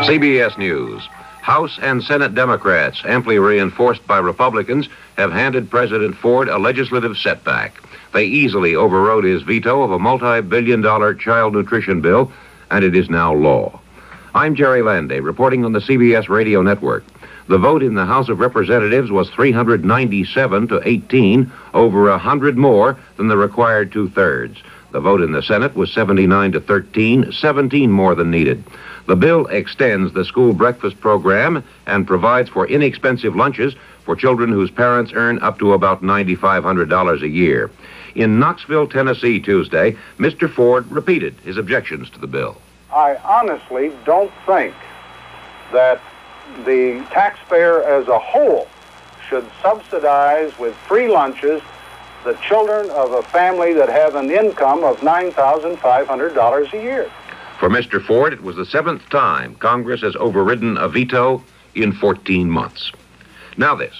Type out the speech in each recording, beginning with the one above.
CBS News. House and Senate Democrats, amply reinforced by Republicans, have handed President Ford a legislative setback. They easily overrode his veto of a multi-billion-dollar child nutrition bill, and it is now law. I'm Jerry Landay, reporting on the CBS Radio Network. The vote in the House of Representatives was 397 to 18, over 100 more than the required two-thirds. The vote in the Senate was 79 to 13, 17 more than needed. The bill extends the school breakfast program and provides for inexpensive lunches for children whose parents earn up to about $9,500 a year. In Knoxville, Tennessee, Tuesday, Mr. Ford repeated his objections to the bill. I honestly don't think that the taxpayer as a whole should subsidize with free lunches the children of a family that have an income of $9,500 a year. For Mr. Ford, it was the 7th time Congress has overridden a veto in 14 months. Now this.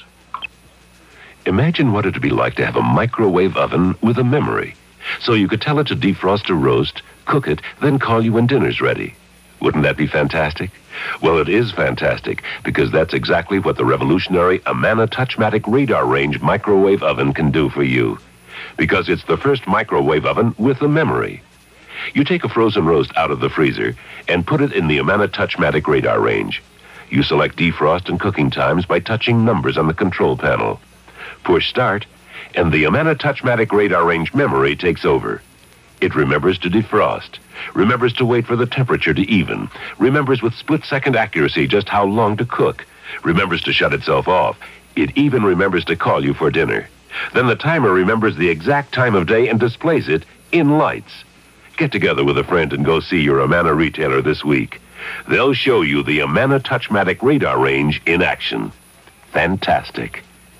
Imagine what it'd be like to have a microwave oven with a memory. So you could tell it to defrost a roast, cook it, then call you when dinner's ready. Wouldn't that be fantastic? Well, it is fantastic, because that's exactly what the revolutionary Amana Touchmatic Radar Range microwave oven can do for you. Because it's the first microwave oven with a memory. You take a frozen roast out of the freezer and put it in the Amana Touchmatic Radar Range. You select defrost and cooking times by touching numbers on the control panel. Push start, and the Amana Touchmatic Radar Range memory takes over. It remembers to defrost, remembers to wait for the temperature to even, remembers with split-second accuracy just how long to cook, remembers to shut itself off. It even remembers to call you for dinner. Then the timer remembers the exact time of day and displays it in lights. Get together with a friend and go see your Amana retailer this week. They'll show you the Amana Touchmatic Radar Range in action. Fantastic.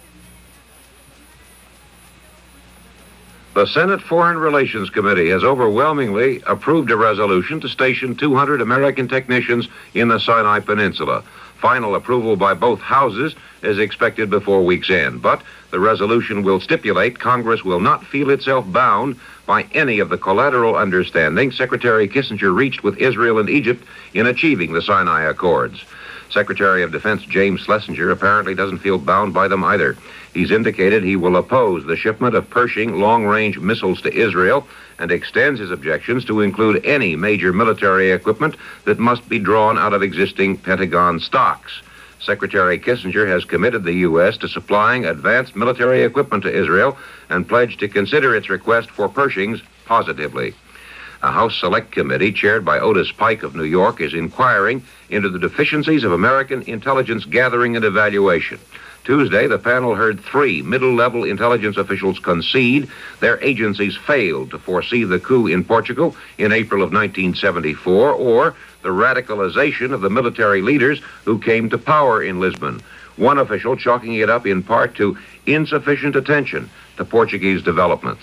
The Senate Foreign Relations Committee has overwhelmingly approved a resolution to station 200 American technicians in the Sinai Peninsula. Final approval by both houses is expected before week's end, but the resolution will stipulate Congress will not feel itself bound by any of the collateral understandings Secretary Kissinger reached with Israel and Egypt in achieving the Sinai Accords. Secretary of Defense James Schlesinger apparently doesn't feel bound by them either. He's indicated he will oppose the shipment of Pershing long-range missiles to Israel and extends his objections to include any major military equipment that must be drawn out of existing Pentagon stocks. Secretary Kissinger has committed the U.S. to supplying advanced military equipment to Israel and pledged to consider its request for Pershings positively. A House Select Committee chaired by Otis Pike of New York is inquiring into the deficiencies of American intelligence gathering and evaluation. Tuesday, the panel heard 3 middle-level intelligence officials concede their agencies failed to foresee the coup in Portugal in April of 1974 or the radicalization of the military leaders who came to power in Lisbon. One official chalking it up in part to insufficient attention to Portuguese developments.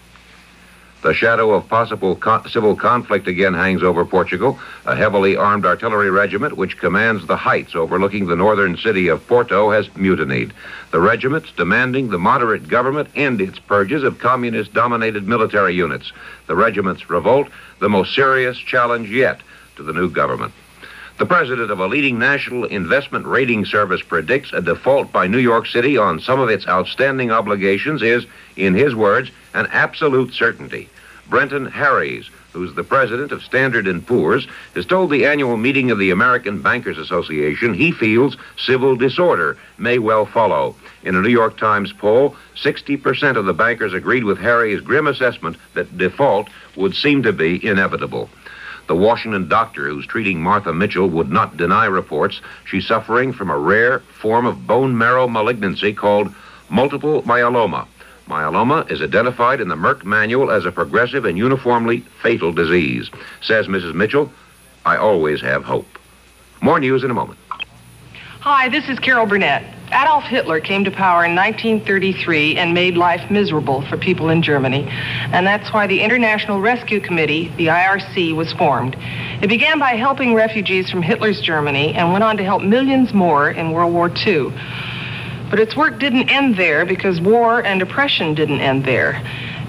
The shadow of possible civil conflict again hangs over Portugal. A heavily armed artillery regiment, which commands the heights overlooking the northern city of Porto, has mutinied. The regiment's demanding the moderate government end its purges of communist-dominated military units. The regiment's revolt, the most serious challenge yet to the new government. The president of a leading national investment rating service predicts a default by New York City on some of its outstanding obligations is, in his words, an absolute certainty. Brenton Harries, who's the president of Standard & Poor's, has told the annual meeting of the American Bankers Association he feels civil disorder may well follow. In a New York Times poll, 60% of the bankers agreed with Harries' grim assessment that default would seem to be inevitable. The Washington doctor who's treating Martha Mitchell would not deny reports she's suffering from a rare form of bone marrow malignancy called multiple myeloma. Myeloma is identified in the Merck manual as a progressive and uniformly fatal disease. Says Mrs. Mitchell, I always have hope. More news in a moment. Hi, this is Carol Burnett. Adolf Hitler came to power in 1933 and made life miserable for people in Germany. And that's why the International Rescue Committee, the IRC, was formed. It began by helping refugees from Hitler's Germany and went on to help millions more in World War II. But its work didn't end there because war and oppression didn't end there.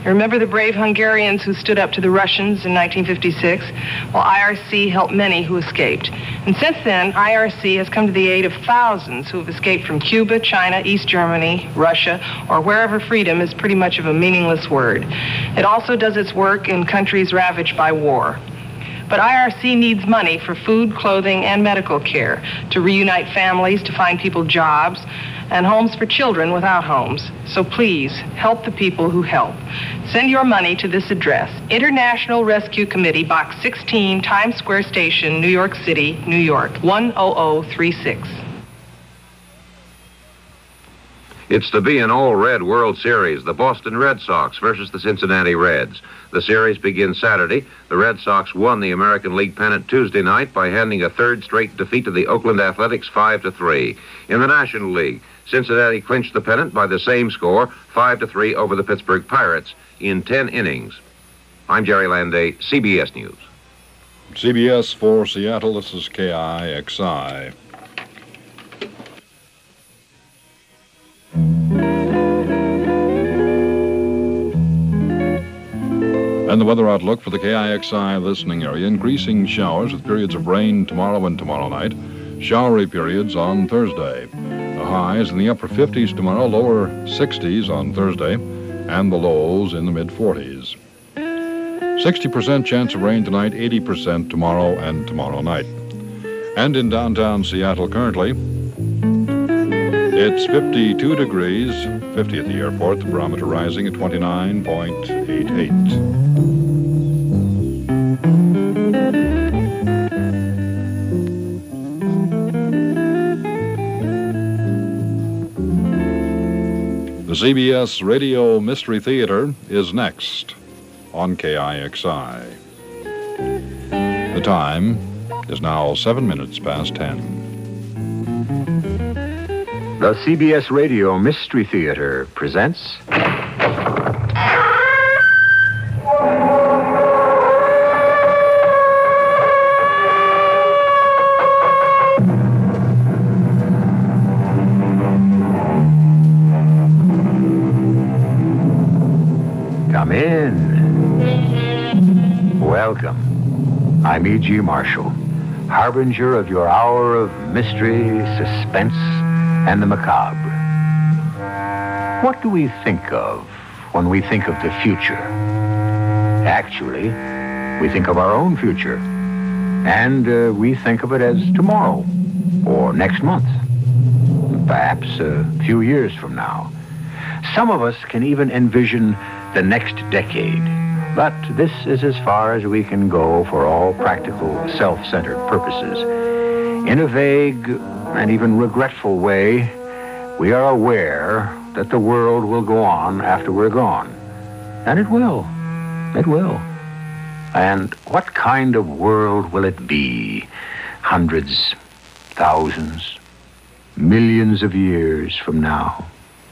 Remember the brave Hungarians who stood up to the Russians in 1956? Well, IRC helped many who escaped. And since then, IRC has come to the aid of thousands who have escaped from Cuba, China, East Germany, Russia, or wherever freedom is pretty much of a meaningless word. It also does its work in countries ravaged by war. But IRC needs money for food, clothing, and medical care, to reunite families, to find people jobs, and homes for children without homes. So please, help the people who help. Send your money to this address: International Rescue Committee, Box 16, Times Square Station, New York City, New York, 10036. It's to be an all-red World Series, the Boston Red Sox versus the Cincinnati Reds. The series begins Saturday. The Red Sox won the American League pennant Tuesday night by handing a third straight defeat to the Oakland Athletics 5-3. In the National League, Cincinnati clinched the pennant by the same score, 5-3 over the Pittsburgh Pirates in 10 innings. I'm Jerry Landay, CBS News. CBS for Seattle, this is KIXI. And the weather outlook for the KIXI listening area: increasing showers with periods of rain tomorrow and tomorrow night. Showery periods on Thursday. The highs in the upper 50s tomorrow, lower 60s on Thursday, and the lows in the mid-40s. 60% chance of rain tonight, 80% tomorrow and tomorrow night. And in downtown Seattle currently, it's 52 degrees, 50 at the airport, the barometer rising at 29.88. The CBS Radio Mystery Theater is next on KIXI. The time is now 7 minutes past 10. The CBS Radio Mystery Theater presents... Come in. Welcome. I'm E.G. Marshall, harbinger of your hour of mystery, suspense, and the macabre. What do we think of when we think of the future? Actually, we think of our own future. And we think of it as tomorrow, or next month, perhaps a few years from now. Some of us can even envision the next decade. But this is as far as we can go for all practical, self-centered purposes. In a vague and even regretful way, we are aware that the world will go on after we're gone. And it will. It will. And what kind of world will it be? Hundreds, thousands, millions of years from now?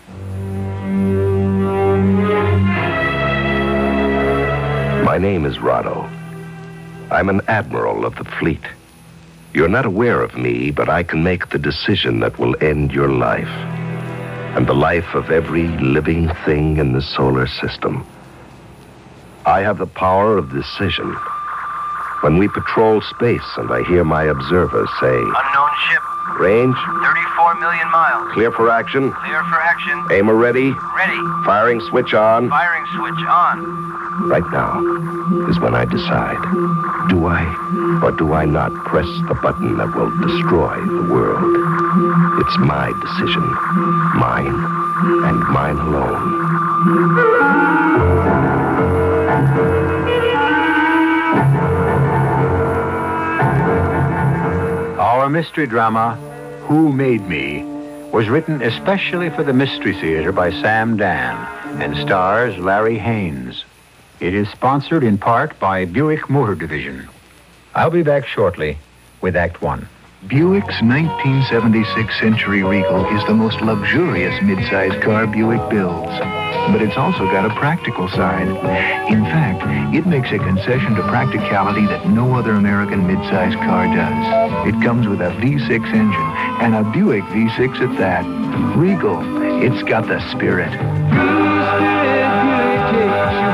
My name is Rado. I'm an admiral of the fleet. You're not aware of me, but I can make the decision that will end your life and the life of every living thing in the solar system. I have the power of decision. When we patrol space and I hear my observers say, "Unknown ship. Range? 34 million miles. Clear for action? Clear for action. Aimer ready? Ready. Firing switch on?" Firing switch on. Right now is when I decide, do I or do I not press the button that will destroy the world? It's my decision, mine and mine alone. Our mystery drama, Who Made Me, was written especially for the Mystery Theater by Sam Dan and stars Larry Haynes. It is sponsored in part by Buick Motor Division. I'll be back shortly with Act One. Buick's 1976 Century Regal is the most luxurious midsize car Buick builds. But it's also got a practical side. In fact, it makes a concession to practicality that no other American midsize car does. It comes with a V6 engine, and a Buick V6 at that. Regal, it's got the spirit.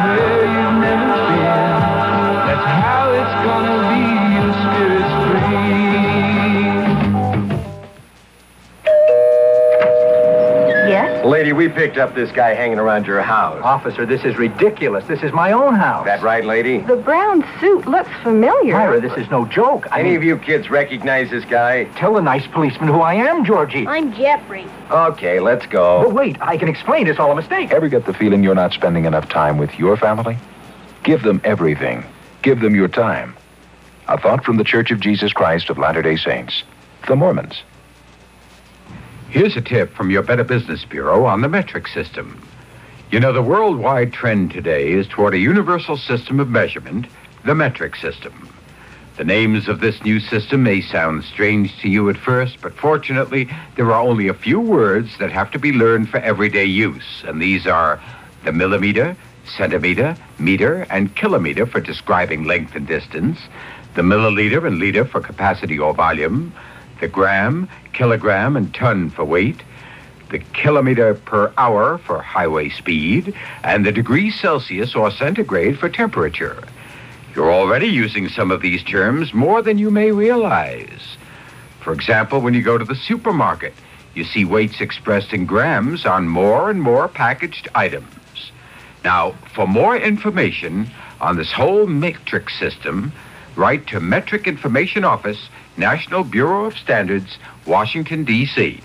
we picked up this guy hanging around your house. Officer, this is ridiculous. This is my own house. That right, lady? The brown suit looks familiar. Myra, this is no joke. Any of you kids recognize this guy? Tell the nice policeman who I am, Georgie. I'm Jeffrey. Okay, let's go. But wait, I can explain. It's all a mistake. Ever get the feeling you're not spending enough time with your family? Give them everything. Give them your time. A thought from the Church of Jesus Christ of Latter-day Saints, the Mormons. Here's a tip from your Better Business Bureau on the metric system. You know, the worldwide trend today is toward a universal system of measurement, the metric system. The names of this new system may sound strange to you at first, but fortunately, there are only a few words that have to be learned for everyday use, and these are the millimeter, centimeter, meter, and kilometer for describing length and distance, the milliliter and liter for capacity or volume, the gram, kilogram, and ton for weight, the kilometer per hour for highway speed, and the degrees Celsius or centigrade for temperature. You're already using some of these terms more than you may realize. For example, when you go to the supermarket, you see weights expressed in grams on more and more packaged items. Now, for more information on this whole metric system, write to Metric Information Office, National Bureau of Standards, Washington, D.C.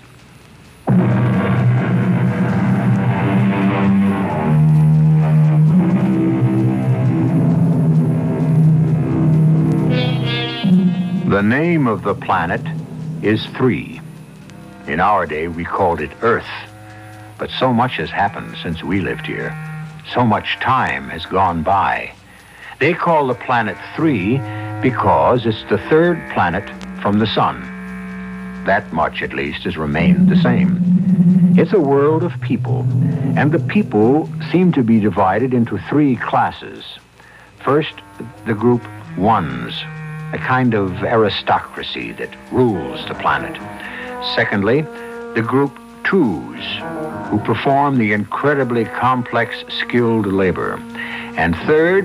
The name of the planet is 3. In our day, we called it Earth. But so much has happened since we lived here. So much time has gone by. They call the planet 3 because it's the third planet from the sun. That much, at least, has remained the same. It's a world of people, and the people seem to be divided into 3 classes. First, the group 1s, a kind of aristocracy that rules the planet. Secondly, the group 2s, who perform the incredibly complex, skilled labor. And third,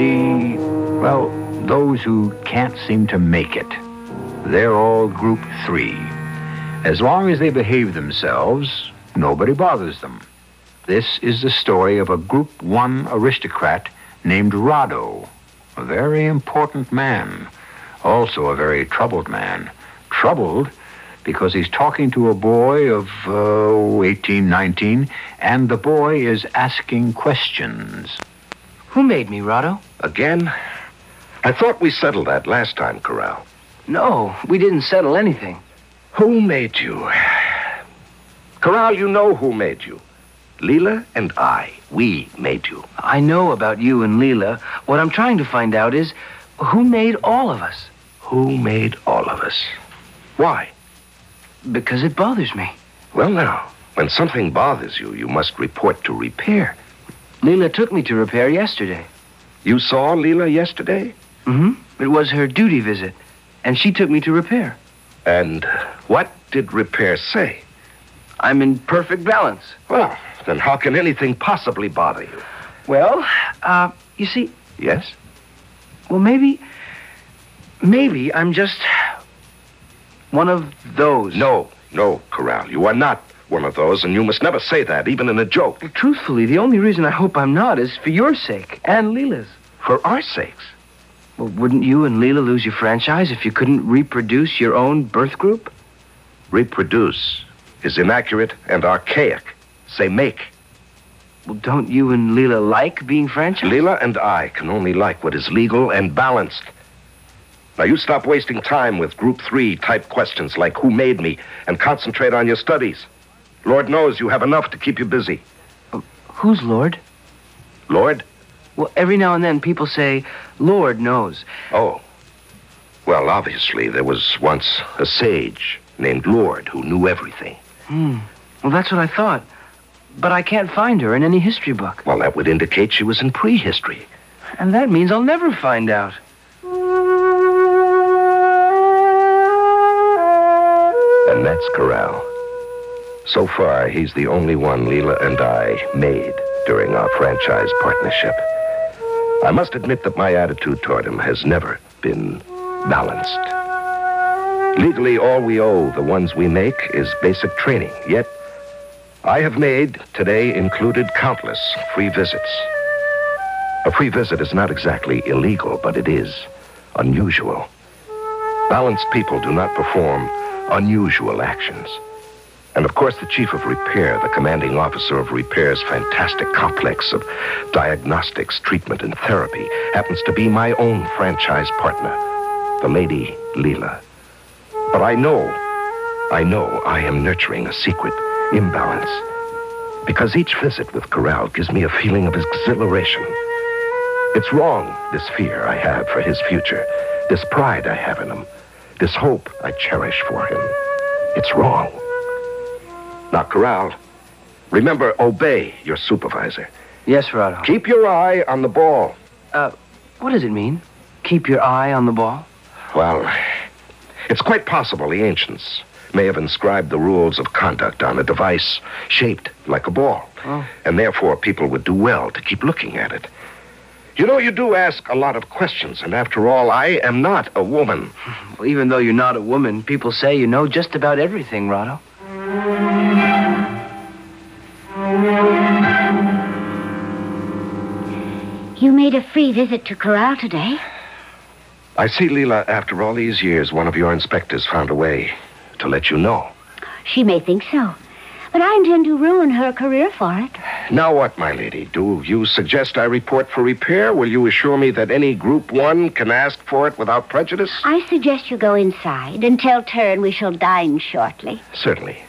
those who can't seem to make it. They're all group 3. As long as they behave themselves, nobody bothers them. This is the story of a group 1 aristocrat named Rado, a very important man, also a very troubled man. Troubled because he's talking to a boy of 18, 19, and the boy is asking questions. Who made me, Rado? Again? I thought we settled that last time, Corral. No, we didn't settle anything. Who made you? Corral, you know who made you. Leela and I. We made you. I know about you and Leela. What I'm trying to find out is who made all of us? Who made all of us? Why? Because it bothers me. Well, now, when something bothers you, you must report to repair. Leela took me to repair yesterday. You saw Leela yesterday? Mm-hmm. It was her duty visit, and she took me to repair. And what did repair say? I'm in perfect balance. Well, then how can anything possibly bother you? Well, you see... Yes? Well, maybe I'm just one of those. No, Corral, you are not one of those, and you must never say that, even in a joke. Well, truthfully, the only reason I hope I'm not is for your sake and Leela's. For our sakes? Well, wouldn't you and Leela lose your franchise if you couldn't reproduce your own birth group? Reproduce is inaccurate and archaic. Say make. Well, don't you and Leela like being franchised? Leela and I can only like what is legal and balanced. Now, you stop wasting time with Group 3 type questions like who made me and concentrate on your studies. Lord knows you have enough to keep you busy. Who's Lord? Lord? Well, every now and then people say, Lord knows. Oh. Well, obviously, there was once a sage named Lord who knew everything. Well, that's what I thought. But I can't find her in any history book. Well, that would indicate she was in prehistory. And that means I'll never find out. And that's Corral. So far, he's the only one Leela and I made during our franchise partnership. I must admit that my attitude toward him has never been balanced. Legally, all we owe the ones we make is basic training. Yet, I have made, today included, countless free visits. A free visit is not exactly illegal, but it is unusual. Balanced people do not perform unusual actions. And of course, the chief of repair, the commanding officer of repair's fantastic complex of diagnostics, treatment, and therapy, happens to be my own franchise partner, the Lady Leela. But I know I am nurturing a secret imbalance. Because each visit with Corral gives me a feeling of exhilaration. It's wrong, this fear I have for his future, this pride I have in him, this hope I cherish for him. It's wrong. Now, Corral, remember, obey your supervisor. Yes, Rado. Keep your eye on the ball. What does it mean? Keep your eye on the ball? Well, it's quite possible the ancients may have inscribed the rules of conduct on a device shaped like a ball. Oh. And therefore, people would do well to keep looking at it. You know, you do ask a lot of questions, and after all, I am not a woman. Well, even though you're not a woman, people say you know just about everything, Rado. You made a free visit to Corral today. I see, Leela, after all these years, one of your inspectors found a way to let you know. She may think so, but I intend to ruin her career for it. Now what, my lady? Do you suggest I report for repair? Will you assure me that any Group 1 can ask for it without prejudice? I suggest you go inside and tell Tern we shall dine shortly. Certainly.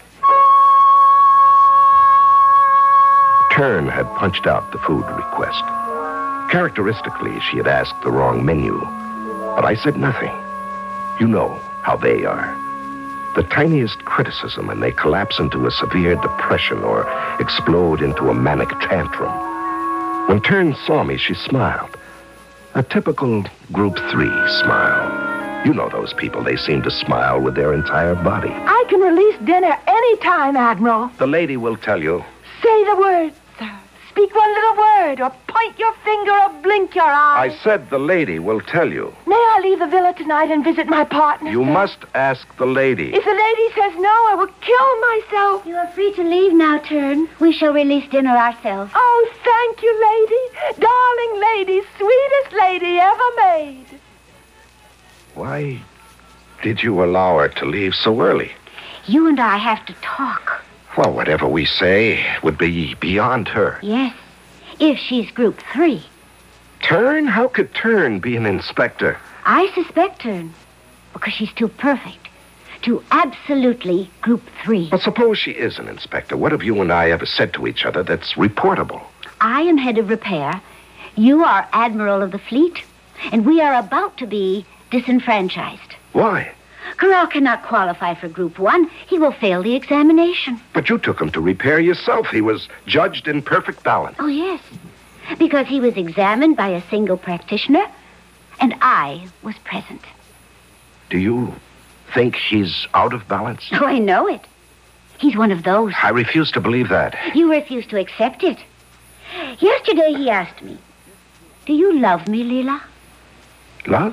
Tern had punched out the food request. Characteristically, she had asked the wrong menu, but I said nothing. You know how they are. The tiniest criticism and they collapse into a severe depression or explode into a manic tantrum. When Tern saw me, she smiled. A typical Group 3 smile. You know those people, they seem to smile with their entire body. I can release dinner any time, Admiral. The lady will tell you. Say the word, sir. Speak one little word, or point your finger, or blink your eye. I said the lady will tell you. May I leave the villa tonight and visit my partner, You sir? must ask the lady. If the lady says no, I will kill myself. You are free to leave now, Tern. We shall release dinner ourselves. Oh, thank you, lady. Darling lady, sweetest lady ever made. Why did you allow her to leave so early? You and I have to talk. Well, whatever we say would be beyond her. Yes, if she's Group 3. Tern? How could Tern be an inspector? I suspect Tern because she's too perfect. Too absolutely Group 3. But suppose she is an inspector. What have you and I ever said to each other that's reportable? I am head of repair. You are Admiral of the Fleet. And we are about to be disenfranchised. Why? Corral cannot qualify for Group 1. He will fail the examination. But you took him to repair yourself. He was judged in perfect balance. Oh, yes. Because he was examined by a single practitioner, and I was present. Do you think he's out of balance? Oh, I know it. He's one of those. I refuse to believe that. You refuse to accept it. Yesterday he asked me, do you love me, Leela? Love?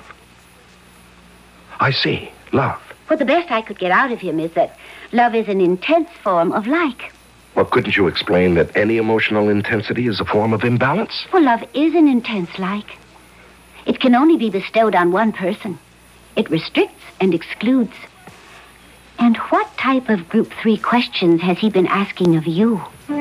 I see. Love. Well, the best I could get out of him is that love is an intense form of like. Well, couldn't you explain that any emotional intensity is a form of imbalance? Well, love is an intense like. It can only be bestowed on one person. It restricts and excludes. And what type of Group 3 questions has he been asking of you?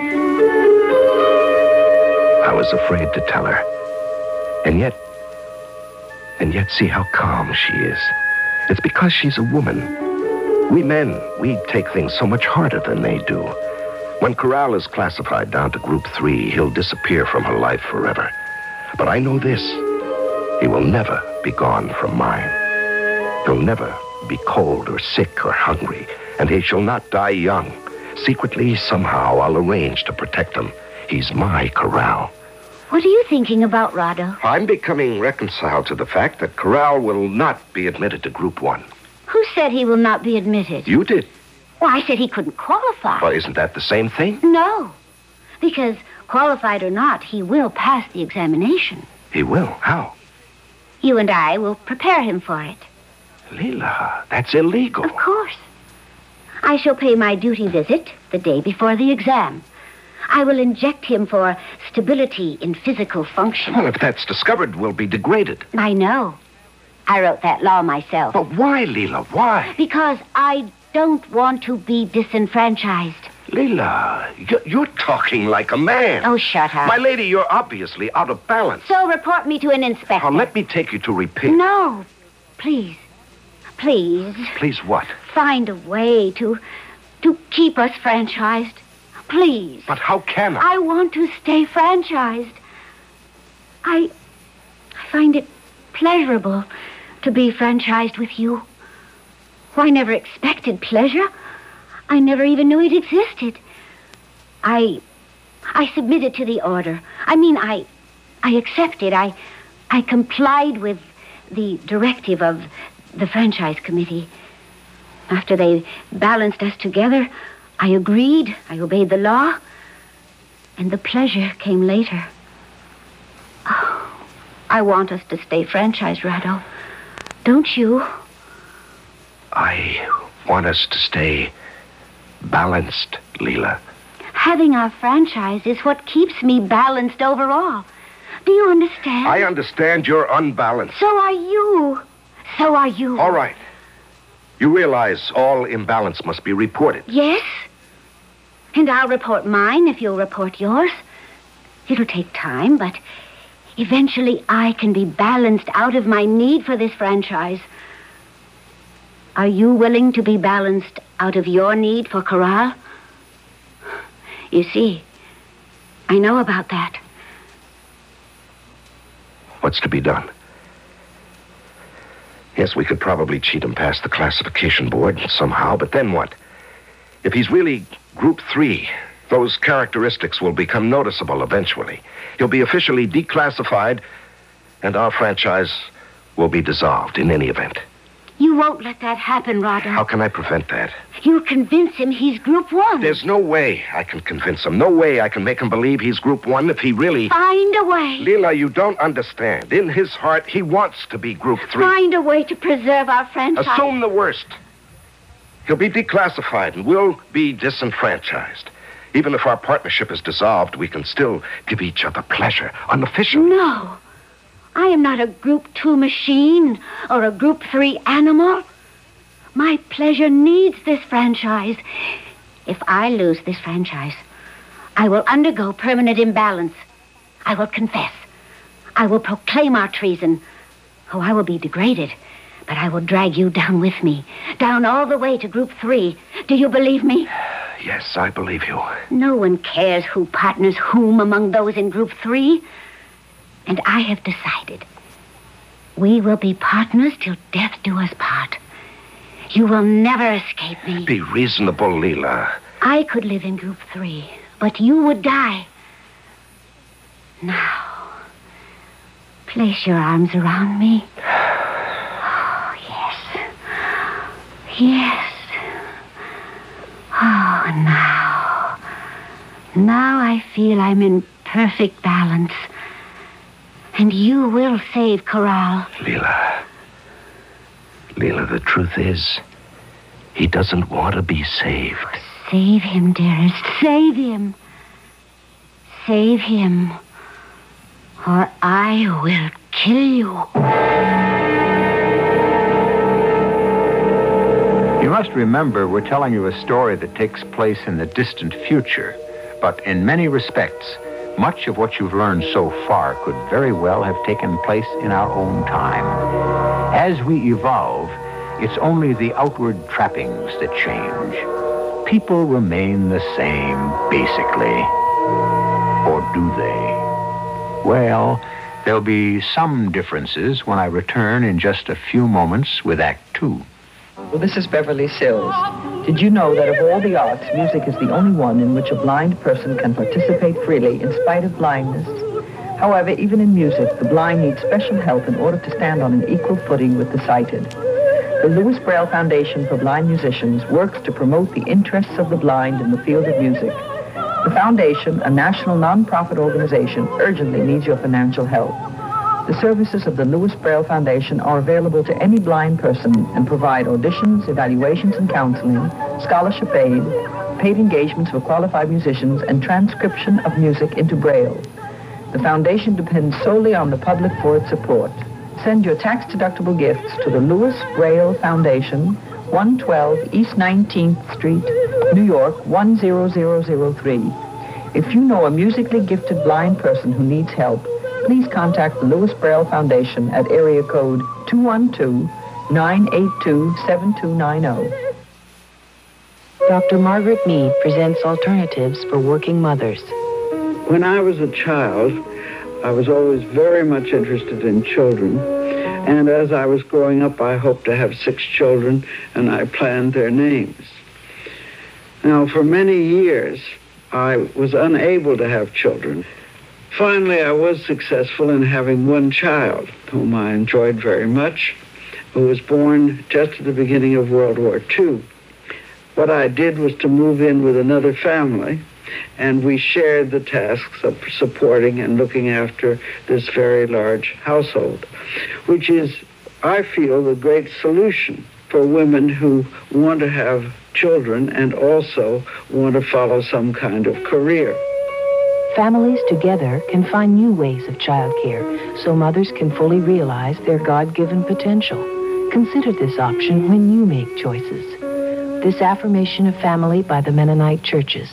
I was afraid to tell her. And yet see how calm she is. It's because she's a woman. We men, we take things so much harder than they do. When Corral is classified down to Group 3, he'll disappear from her life forever. But I know this. He will never be gone from mine. He'll never be cold or sick or hungry, and he shall not die young. Secretly, somehow, I'll arrange to protect him. He's my Corral. What are you thinking about, Rado? I'm becoming reconciled to the fact that Corral will not be admitted to Group 1. Who said he will not be admitted? You did. Well, I said he couldn't qualify. Well, isn't that the same thing? No. Because, qualified or not, he will pass the examination. He will? How? You and I will prepare him for it. Leela, that's illegal. Of course. I shall pay my duty visit the day before the exam. I will inject him for stability in physical function. Well, if that's discovered, we'll be degraded. I know. I wrote that law myself. But why, Leela? Why? Because I don't want to be disenfranchised. Leela, you're talking like a man. Oh, shut up. My lady, you're obviously out of balance. So report me to an inspector. Now, let me take you to repeat. No. Please. Please. Please what? Find a way to keep us franchised. Please. But how can I? I want to stay franchised. I find it pleasurable to be franchised with you. I never expected pleasure. I never even knew it existed. I submitted to the order. I accepted. I complied with the directive of the franchise committee. After they balanced us together, I agreed. I obeyed the law. And the pleasure came later. Oh, I want us to stay franchised, Rado. Don't you? I want us to stay balanced, Leela. Having our franchise is what keeps me balanced overall. Do you understand? I understand you're unbalanced. So are you. So are you. All right. You realize all imbalance must be reported. Yes. And I'll report mine if you'll report yours. It'll take time, but eventually I can be balanced out of my need for this franchise. Are you willing to be balanced out of your need for Corral? You see, I know about that. What's to be done? Yes, we could probably cheat him past the classification board somehow, but then what? If he's really Group 3, those characteristics will become noticeable eventually. He'll be officially declassified, and our franchise will be dissolved in any event. You won't let that happen, Rado. How can I prevent that? You'll convince him he's Group 1. There's no way I can convince him. No way I can make him believe he's Group 1 if he really... Find a way. Leela, you don't understand. In his heart, he wants to be Group 3. Find a way to preserve our franchise. Assume the worst. He'll be declassified, and we'll be disenfranchised. Even if our partnership is dissolved, we can still give each other pleasure, unofficially. No. I am not a Group 2 machine or a Group 3 animal. My pleasure needs this franchise. If I lose this franchise, I will undergo permanent imbalance. I will confess. I will proclaim our treason. Oh, I will be degraded, but I will drag you down with me, down all the way to Group 3. Do you believe me? Yes, I believe you. No one cares who partners whom among those in Group 3. And I have decided we will be partners till death do us part. You will never escape me. Be reasonable, Leela. I could live in Group 3, but you would die. Now, place your arms around me. Oh, yes. Yes. Oh, now. Now I feel I'm in perfect balance. And you will save Corral. Leela, the truth is, he doesn't want to be saved. Save him, dearest. Save him. Save him. Or I will kill you. You must remember we're telling you a story that takes place in the distant future. But in many respects, much of what you've learned so far could very well have taken place in our own time. As we evolve, it's only the outward trappings that change. People remain the same, basically. Or do they? Well, there'll be some differences when I return in just a few moments with Act 2. Well, this is Beverly Sills. Did you know that of all the arts, music is the only one in which a blind person can participate freely in spite of blindness? However, even in music, the blind need special help in order to stand on an equal footing with the sighted. The Louis Braille Foundation for Blind Musicians works to promote the interests of the blind in the field of music. The foundation, a national non-profit organization, urgently needs your financial help. The services of the Louis Braille Foundation are available to any blind person and provide auditions, evaluations and counseling, scholarship aid, paid engagements for qualified musicians, and transcription of music into Braille. The foundation depends solely on the public for its support. Send your tax-deductible gifts to the Louis Braille Foundation, 112 East 19th Street, New York, 10003. If you know a musically gifted blind person who needs help, please contact the Louis Braille Foundation at area code 212-982-7290. Dr. Margaret Mead presents alternatives for working mothers. When I was a child, I was always very much interested in children. And as I was growing up, I hoped to have 6 children, and I planned their names. Now, for many years, I was unable to have children. Finally, I was successful in having one child, whom I enjoyed very much, who was born just at the beginning of World War II. What I did was to move in with another family, and we shared the tasks of supporting and looking after this very large household, which is, I feel, the great solution for women who want to have children and also want to follow some kind of career. Families together can find new ways of childcare so mothers can fully realize their God-given potential. Consider this option when you make choices. This affirmation of family by the Mennonite churches.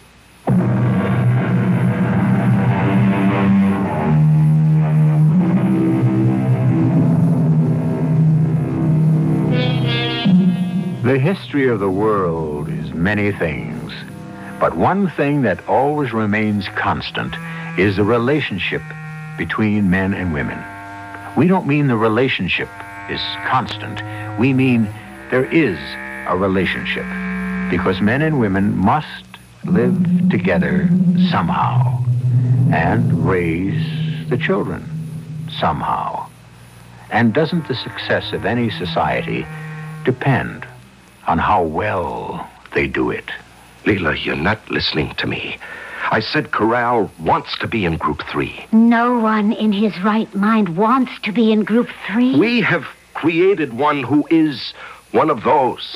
The history of the world is many things, but one thing that always remains constant is the relationship between men and women. We don't mean the relationship is constant. We mean there is a relationship, because men and women must live together somehow and raise the children somehow. And doesn't the success of any society depend on how well they do it? Leela, you're not listening to me. I said Corral wants to be in Group 3. No one in his right mind wants to be in Group 3. We have created one who is one of those.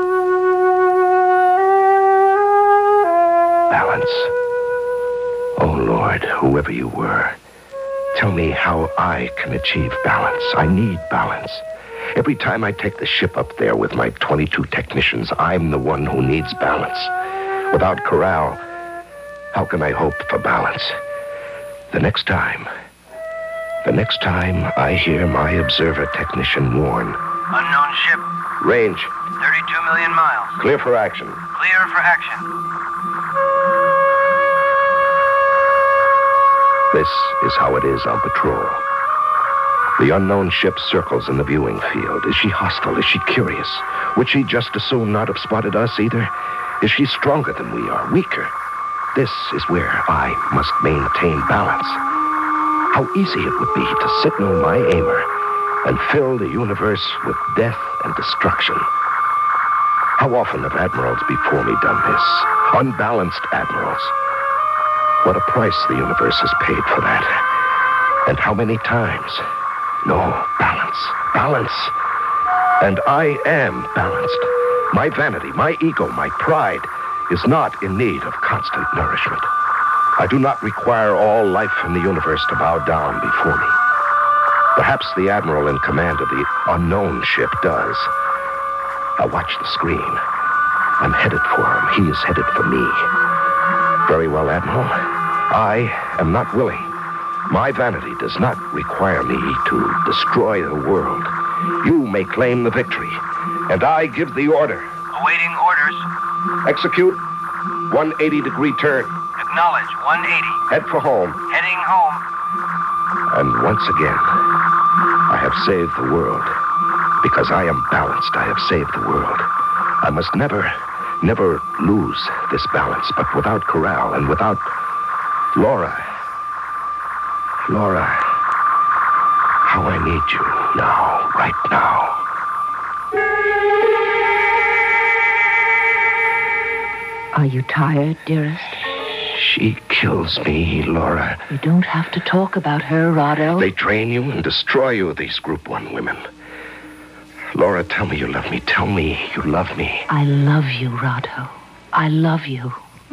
Balance. Oh, Lord, whoever you were, tell me how I can achieve balance. I need balance. Every time I take the ship up there with my 22 technicians, I'm the one who needs balance. Without Corral, how can I hope for balance? The next time I hear my observer technician warn. Unknown ship. Range. 32 million miles. Clear for action. Clear for action. This is how it is on patrol. The unknown ship circles in the viewing field. Is she hostile? Is she curious? Would she just as soon not have spotted us either? Is she stronger than we are? Weaker? This is where I must maintain balance. How easy it would be to signal my aimer and fill the universe with death and destruction. How often have admirals before me done this? Unbalanced admirals. What a price the universe has paid for that. And how many times? No, balance. Balance. And I am balanced. My vanity, my ego, my pride is not in need of constant nourishment. I do not require all life in the universe to bow down before me. Perhaps the admiral in command of the unknown ship does. I watch the screen. I'm headed for him. He is headed for me. Very well, Admiral. I am not willing. My vanity does not require me to destroy the world. You may claim the victory, and I give the order. Awaiting orders. Execute 180-degree turn. Acknowledge 180. Head for home. Heading home. And once again, I have saved the world. Because I am balanced, I have saved the world. I must never lose this balance, but without Corral and without Laura, how I need you now, right now. Are you tired, dearest? She kills me, Laura. You don't have to talk about her, Rado. They drain you and destroy you, these Group 1 women. Laura, tell me you love me. Tell me you love me. I love you, Rado. I love you.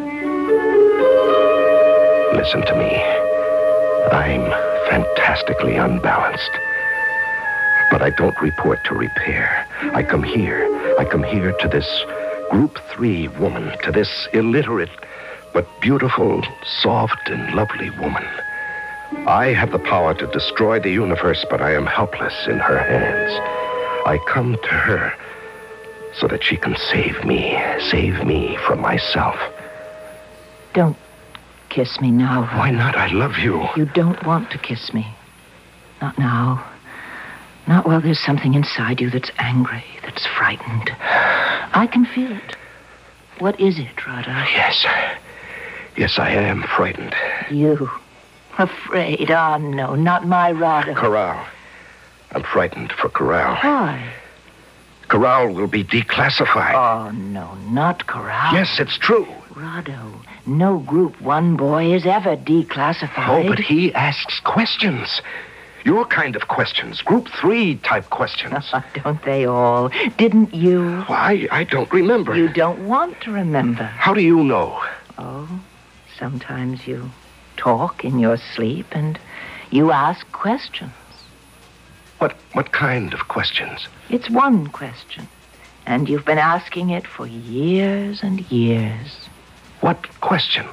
Listen to me. I'm fantastically unbalanced. But I don't report to repair. I come here to this Group 3 woman, to this illiterate but beautiful, soft, and lovely woman. I have the power to destroy the universe, but I am helpless in her hands. I come to her so that she can save me from myself. Don't kiss me now. Why not? I love you. You don't want to kiss me. Not now. Not while there's something inside you that's angry, that's frightened. I can feel it. What is it, Rado? Yes, I am frightened. You? Afraid? Ah, no, not my Rado. Corral. I'm frightened for Corral. Why? Corral will be declassified. Oh, no, not Corral. Yes, it's true. Rado, no Group 1 boy is ever declassified. Oh, but he asks questions. Your kind of questions. Group 3 type questions. Don't they all? Didn't you? Why, I don't remember. You don't want to remember. How do you know? Oh, sometimes you talk in your sleep and you ask questions. What kind of questions? It's one question, and you've been asking it for years and years. What question?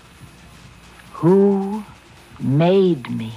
Who made me?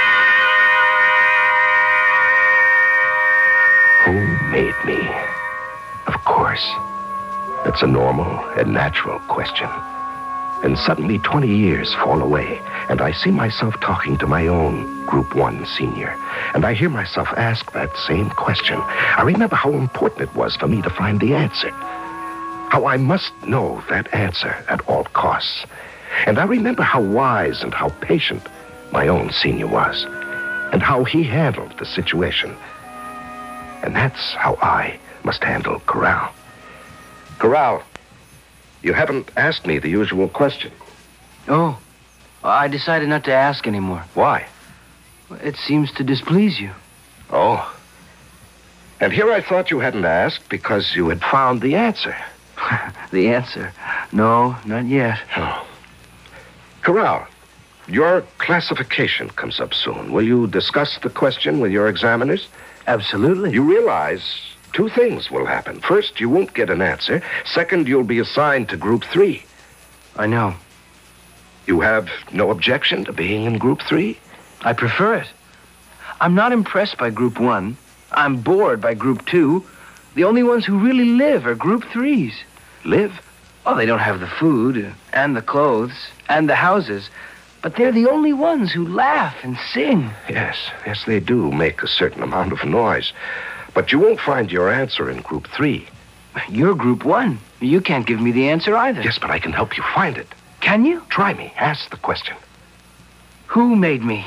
Who made me? Of course. That's a normal and natural question. And suddenly 20 years fall away, and I see myself talking to my own Group 1 senior. And I hear myself ask that same question. I remember how important it was for me to find the answer. How I must know that answer at all costs. And I remember how wise and how patient my own senior was. And how he handled the situation. And that's how I must handle Corral. Corral, you haven't asked me the usual question. Oh, I decided not to ask anymore. Why? It seems to displease you. Oh. And here I thought you hadn't asked because you had found the answer. The answer? No, not yet. Oh. Corral, your classification comes up soon. Will you discuss the question with your examiners? Absolutely. You realize 2 things will happen. First, you won't get an answer. Second, you'll be assigned to Group 3. I know. You have no objection to being in Group 3? I prefer it. I'm not impressed by Group 1. I'm bored by Group 2. The only ones who really live are Group 3s. Live? Oh, they don't have the food, and the clothes, and the houses. But they're the only ones who laugh and sing. Yes, they do make a certain amount of noise. But you won't find your answer in Group 3. You're Group 1. You can't give me the answer either. Yes, but I can help you find it. Can you? Try me. Ask the question. Who made me?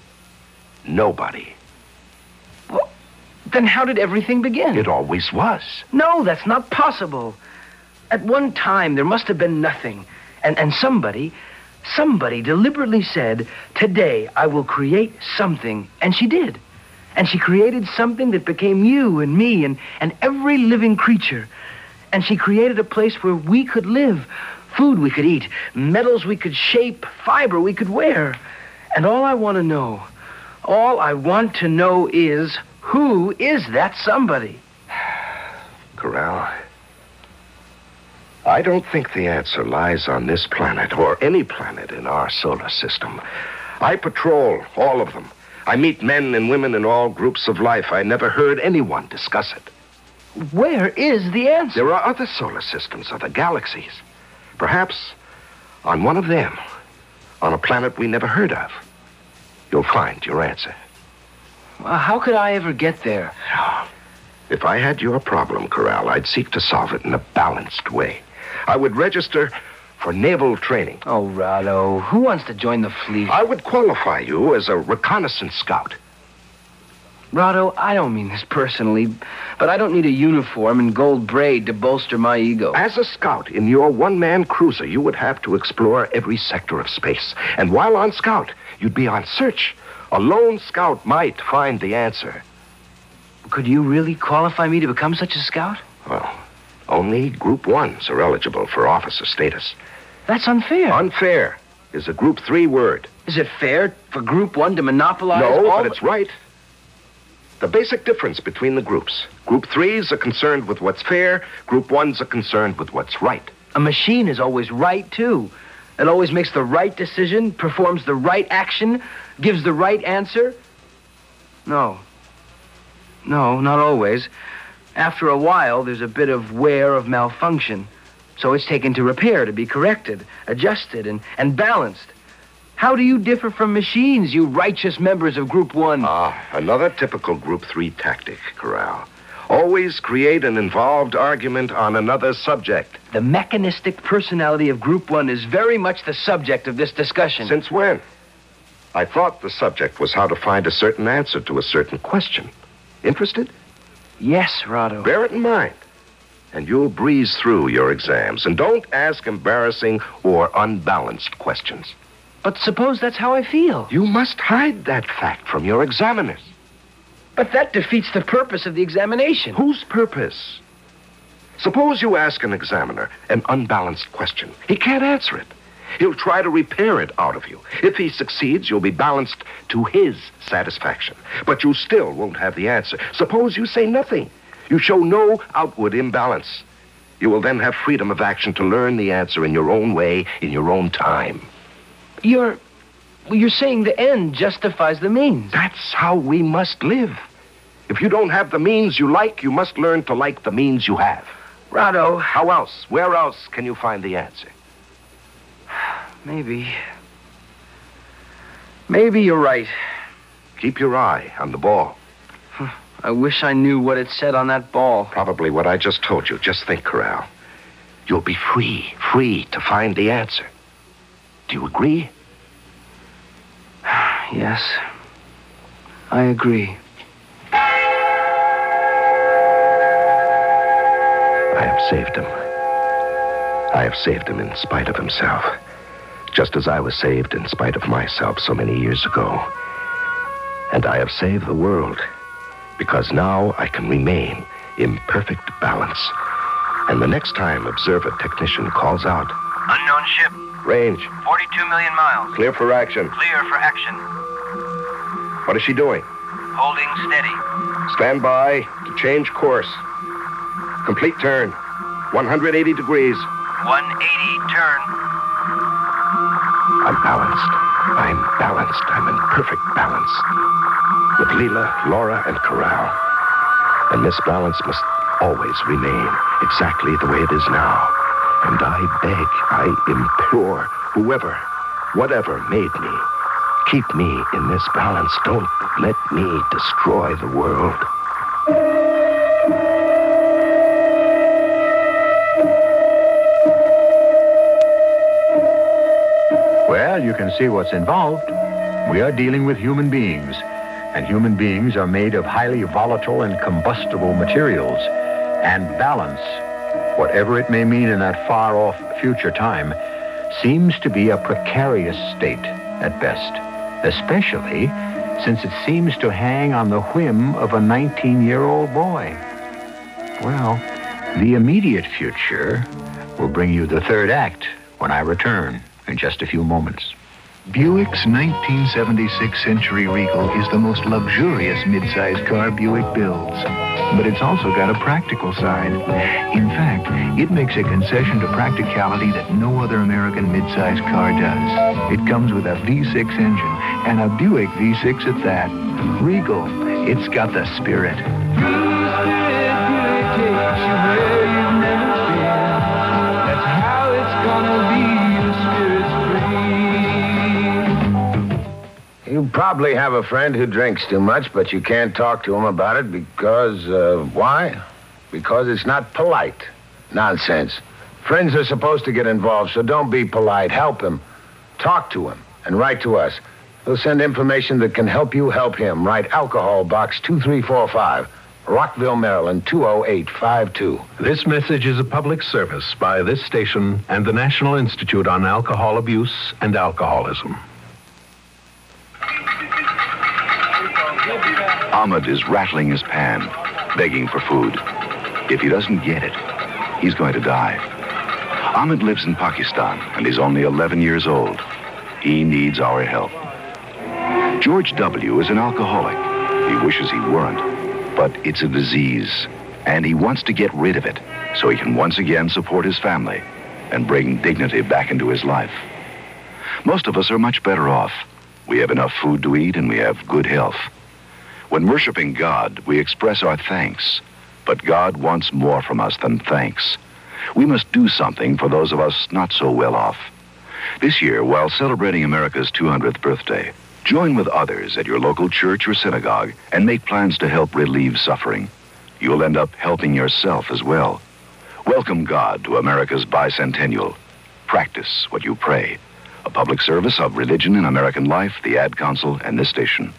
Nobody. Well, then how did everything begin? It always was. No, that's not possible. At one time, there must have been nothing. And somebody deliberately said, today I will create something. And she did. And she created something that became you and me and every living creature. And she created a place where we could live, food we could eat, metals we could shape, fiber we could wear. And all I want to know is, who is that somebody? Corral, I don't think the answer lies on this planet or any planet in our solar system. I patrol all of them. I meet men and women in all groups of life. I never heard anyone discuss it. Where is the answer? There are other solar systems, other galaxies. Perhaps on one of them, on a planet we never heard of, you'll find your answer. How could I ever get there? If I had your problem, Corral, I'd seek to solve it in a balanced way. I would register for naval training. Oh, Rado, who wants to join the fleet? I would qualify you as a reconnaissance scout. Rado, I don't mean this personally, but I don't need a uniform and gold braid to bolster my ego. As a scout in your one-man cruiser, you would have to explore every sector of space. And while on scout, you'd be on search. A lone scout might find the answer. Could you really qualify me to become such a scout? Well, only Group 1s are eligible for officer status. That's unfair. Unfair is a Group 3 word. Is it fair for Group 1 to monopolize No, all... but it's right. The basic difference between the groups. Group 3s are concerned with what's fair. Group 1s are concerned with what's right. A machine is always right, too. It always makes the right decision, performs the right action, gives the right answer. No, not always. After a while, there's a bit of wear of malfunction. So it's taken to repair, to be corrected, adjusted, and balanced. How do you differ from machines, you righteous members of Group 1? Another typical Group 3 tactic, Corral. Always create an involved argument on another subject. The mechanistic personality of Group 1 is very much the subject of this discussion. Since when? I thought the subject was how to find a certain answer to a certain question. Interested? Yes, Rado. Bear it in mind. And you'll breeze through your exams. And don't ask embarrassing or unbalanced questions. But suppose that's how I feel. You must hide that fact from your examiners. But that defeats the purpose of the examination. Whose purpose? Suppose you ask an examiner an unbalanced question. He can't answer it. He'll try to repair it out of you. If he succeeds, you'll be balanced to his satisfaction. But you still won't have the answer. Suppose you say nothing. You show no outward imbalance. You will then have freedom of action to learn the answer in your own way, in your own time. You're saying the end justifies the means. That's how we must live. If you don't have the means you like, you must learn to like the means you have. Rado. How else? Where else can you find the answer? Maybe you're right. Keep your eye on the ball. I wish I knew what it said on that ball. Probably what I just told you. Just think, Corral. You'll be free to find the answer. Do you agree? Yes, I agree. I have saved him. I have saved him in spite of himself. Just as I was saved in spite of myself so many years ago. And I have saved the world because now I can remain in perfect balance. And the next time observer technician calls out, Unknown ship. Range. 42 million miles. Clear for action. Clear for action. What is she doing? Holding steady. Stand by to change course. Complete turn. 180 degrees. 180 turn. I'm balanced. I'm in perfect balance. With Leela, Laura, and Corral. And this balance must always remain exactly the way it is now. And I beg, I implore, whoever, whatever made me, keep me in this balance. Don't let me destroy the world. Well, you can see what's involved. We are dealing with human beings, and human beings are made of highly volatile and combustible materials. And balance, whatever it may mean in that far-off future time, seems to be a precarious state at best, especially since it seems to hang on the whim of a 19-year-old boy. Well, the immediate future will bring you the third act when I return in just a few moments. Buick's 1976 Century Regal is the most luxurious mid-size car Buick builds. But it's also got a practical side. In fact, it makes a concession to practicality that no other American mid-size car does. It comes with a V6 engine, and a Buick V6 at that. Regal, it's got the spirit. That's how it's gonna be. You probably have a friend who drinks too much, but you can't talk to him about it because, why? Because it's not polite. Nonsense. Friends are supposed to get involved, so don't be polite. Help him. Talk to him and write to us. He'll send information that can help you help him. Write Alcohol Box 2345, Rockville, Maryland 20852. This message is a public service by this station and the National Institute on Alcohol Abuse and Alcoholism. Ahmed is rattling his pan, begging for food. If he doesn't get it, he's going to die. Ahmed lives in Pakistan, and he's only 11 years old. He needs our help. George W. is an alcoholic. He wishes he weren't, but it's a disease, and he wants to get rid of it so he can once again support his family and bring dignity back into his life. Most of us are much better off. We have enough food to eat, and we have good health. When worshiping God, we express our thanks, but God wants more from us than thanks. We must do something for those of us not so well off. This year, while celebrating America's 200th birthday, join with others at your local church or synagogue and make plans to help relieve suffering. You'll end up helping yourself as well. Welcome God to America's bicentennial. Practice what you pray. A public service of Religion in American Life, the Ad Council, and this station.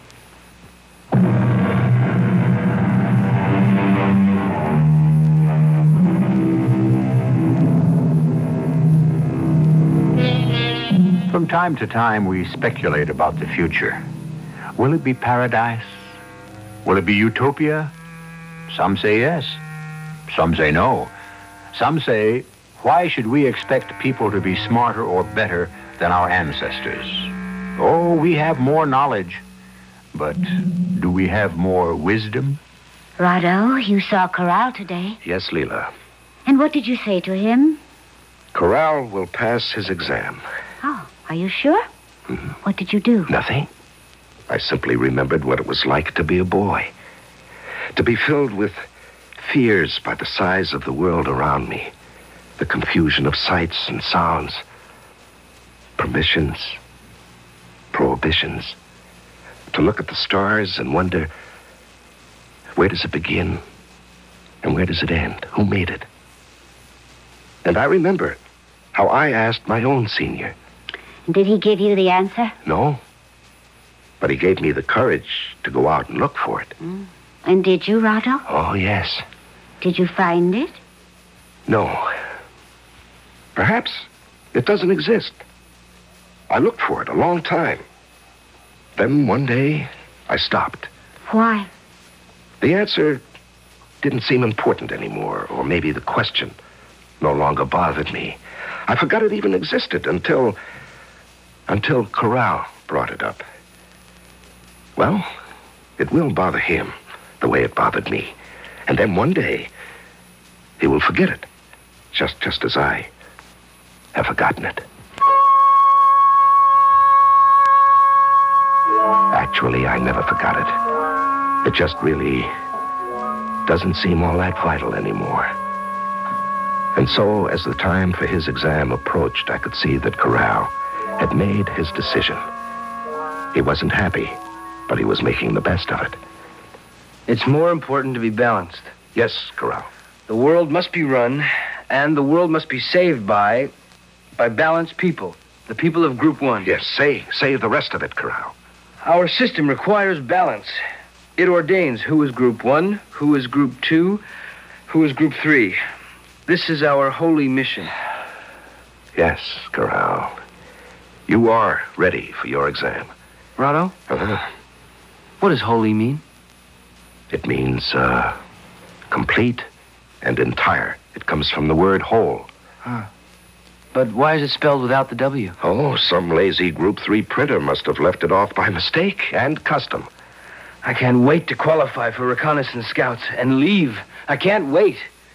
From time to time, we speculate about the future. Will it be paradise? Will it be utopia? Some say yes. Some say no. Some say, why should we expect people to be smarter or better than our ancestors? Oh, we have more knowledge. But do we have more wisdom? Rado, you saw Corral today. Yes, Leela. And what did you say to him? Corral will pass his exam. Oh, are you sure? Mm-hmm. What did you do? Nothing. I simply remembered what it was like to be a boy. To be filled with fears by the size of the world around me. The confusion of sights and sounds. Permissions. Prohibitions. To look at the stars and wonder, where does it begin? And where does it end? Who made it? And I remember how I asked my own senior. Did he give you the answer? No. But he gave me the courage to go out and look for it. And did you, Rado? Oh, yes. Did you find it? No. Perhaps it doesn't exist. I looked for it a long time. Then one day, I stopped. Why? The answer didn't seem important anymore, or maybe the question no longer bothered me. I forgot it even existed until Corral brought it up. Well, it will bother him the way it bothered me. And then one day, he will forget it, just as I have forgotten it. Actually, I never forgot it. It just really doesn't seem all that vital anymore. And so, as the time for his exam approached, I could see that Corral had made his decision. He wasn't happy, but he was making the best of it. It's more important to be balanced. Yes, Corral. The world must be run, and the world must be saved by balanced people. The people of Group 1. Yes, say the rest of it, Corral. Our system requires balance. It ordains who is Group 1, who is Group 2, who is Group 3. This is our holy mission. Yes, Corral. You are ready for your exam. Rado? What does holy mean? It means, complete and entire. It comes from the word whole. But why is it spelled without the W? Oh, some lazy Group 3 printer must have left it off by mistake and custom. I can't wait to qualify for reconnaissance scouts and leave. I can't wait.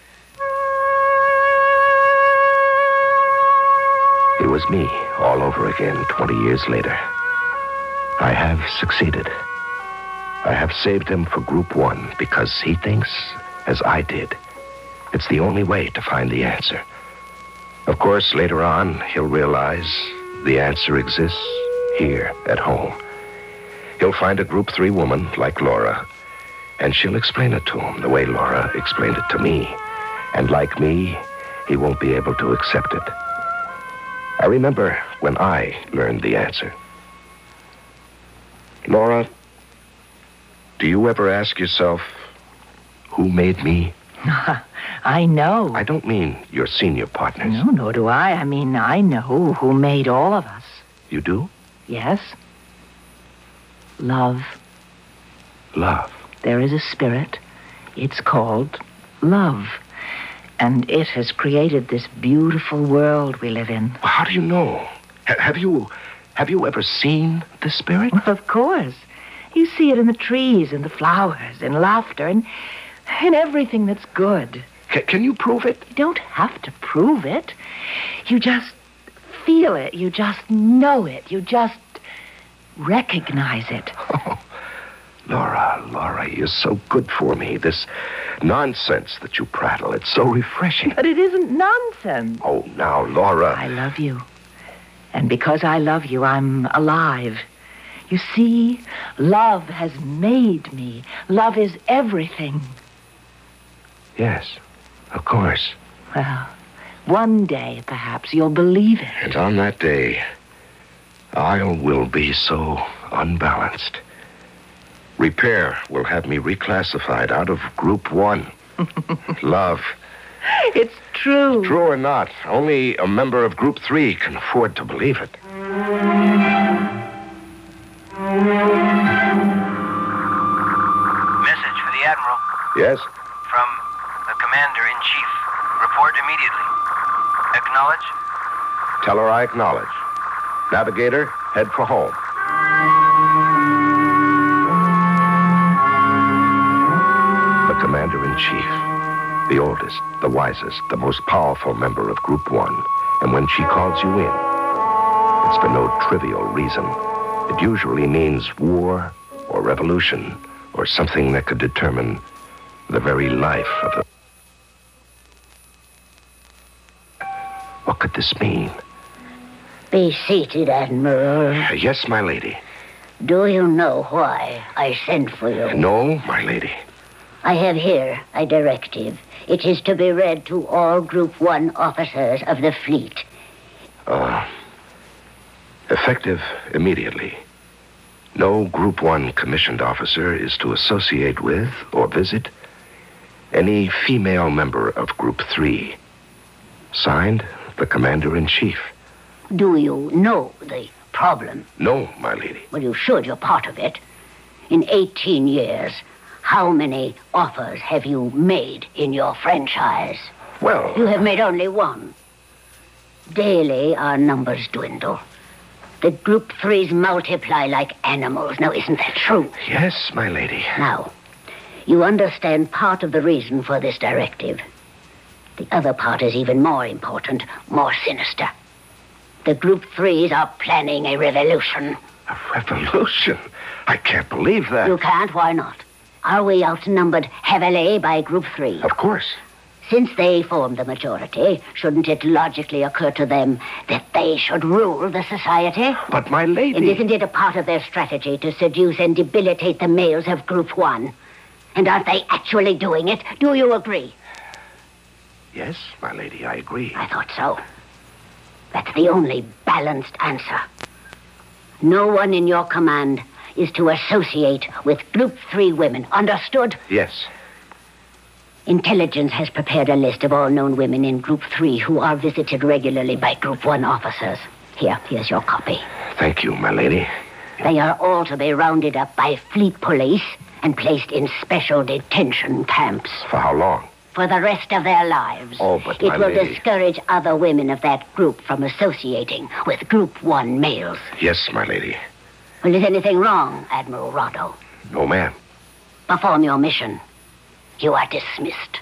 It was me all over again 20 years later. I have succeeded. I have saved him for Group 1 because he thinks, as I did, it's the only way to find the answer. Of course, later on, he'll realize the answer exists here at home. He'll find a Group 3 woman like Laura, and she'll explain it to him the way Laura explained it to me. And like me, he won't be able to accept it. I remember when I learned the answer. Laura, do you ever ask yourself, who made me? I know. I don't mean your senior partners. No, nor do I. I mean, I know who made all of us. You do? Yes. Love. Love. There is a spirit. It's called love. And it has created this beautiful world we live in. How do you know? Have you ever seen the spirit? Well, of course. You see it in the trees and the flowers and laughter and in everything that's good. Can you prove it? You don't have to prove it. You just feel it. You just know it. You just recognize it. Oh, Laura, you're so good for me. This nonsense that you prattle, it's so refreshing. But it isn't nonsense. Oh, now, Laura. I love you. And because I love you, I'm alive. You see, love has made me. Love is everything. Yes, of course. Well, one day, perhaps, you'll believe it. And on that day, I will be so unbalanced. Repair will have me reclassified out of Group 1. Love. It's true. True or not, only a member of Group 3 can afford to believe it. Message for the Admiral. Yes? From the Commander-in-Chief. Report immediately. Acknowledge? Tell her I acknowledge. Navigator, head for home. The Commander-in-Chief. The oldest, the wisest, the most powerful member of Group 1. And when she calls you in, it's for no trivial reason. It usually means war or revolution or something that could determine the very life of the... What could this mean? Be seated, Admiral. Yes, my lady. Do you know why I sent for you? No, my lady. I have here a directive. It is to be read to all Group 1 officers of the fleet. Effective immediately. No Group 1 commissioned officer is to associate with or visit any female member of Group 3. Signed, the Commander-in-Chief. Do you know the problem? No, my lady. Well, you should. You're part of it. In 18 years, how many offers have you made in your franchise? Well... You have made only one. Daily, our numbers dwindle. The Group 3s multiply like animals. Now, isn't that true? Yes, my lady. Now, you understand part of the reason for this directive. The other part is even more important, more sinister. The Group 3s are planning a revolution. A revolution? I can't believe that. You can't? Why not? Are we outnumbered heavily by Group 3? Of course. Since they form the majority, shouldn't it logically occur to them that they should rule the society? But, my lady... And isn't it a part of their strategy to seduce and debilitate the males of Group 1? And aren't they actually doing it? Do you agree? Yes, my lady, I agree. I thought so. That's the only balanced answer. No one in your command is to associate with Group 3 women. Understood? Yes. Intelligence has prepared a list of all known women in Group 3 who are visited regularly by Group 1 officers. Here's your copy. Thank you, my lady. They are all to be rounded up by fleet police and placed in special detention camps. For how long? For the rest of their lives. Oh, but it my will lady... discourage other women of that group from associating with Group 1 males. Yes, my lady. Well, is anything wrong, Admiral Rado? No, ma'am. Perform your mission. You are dismissed.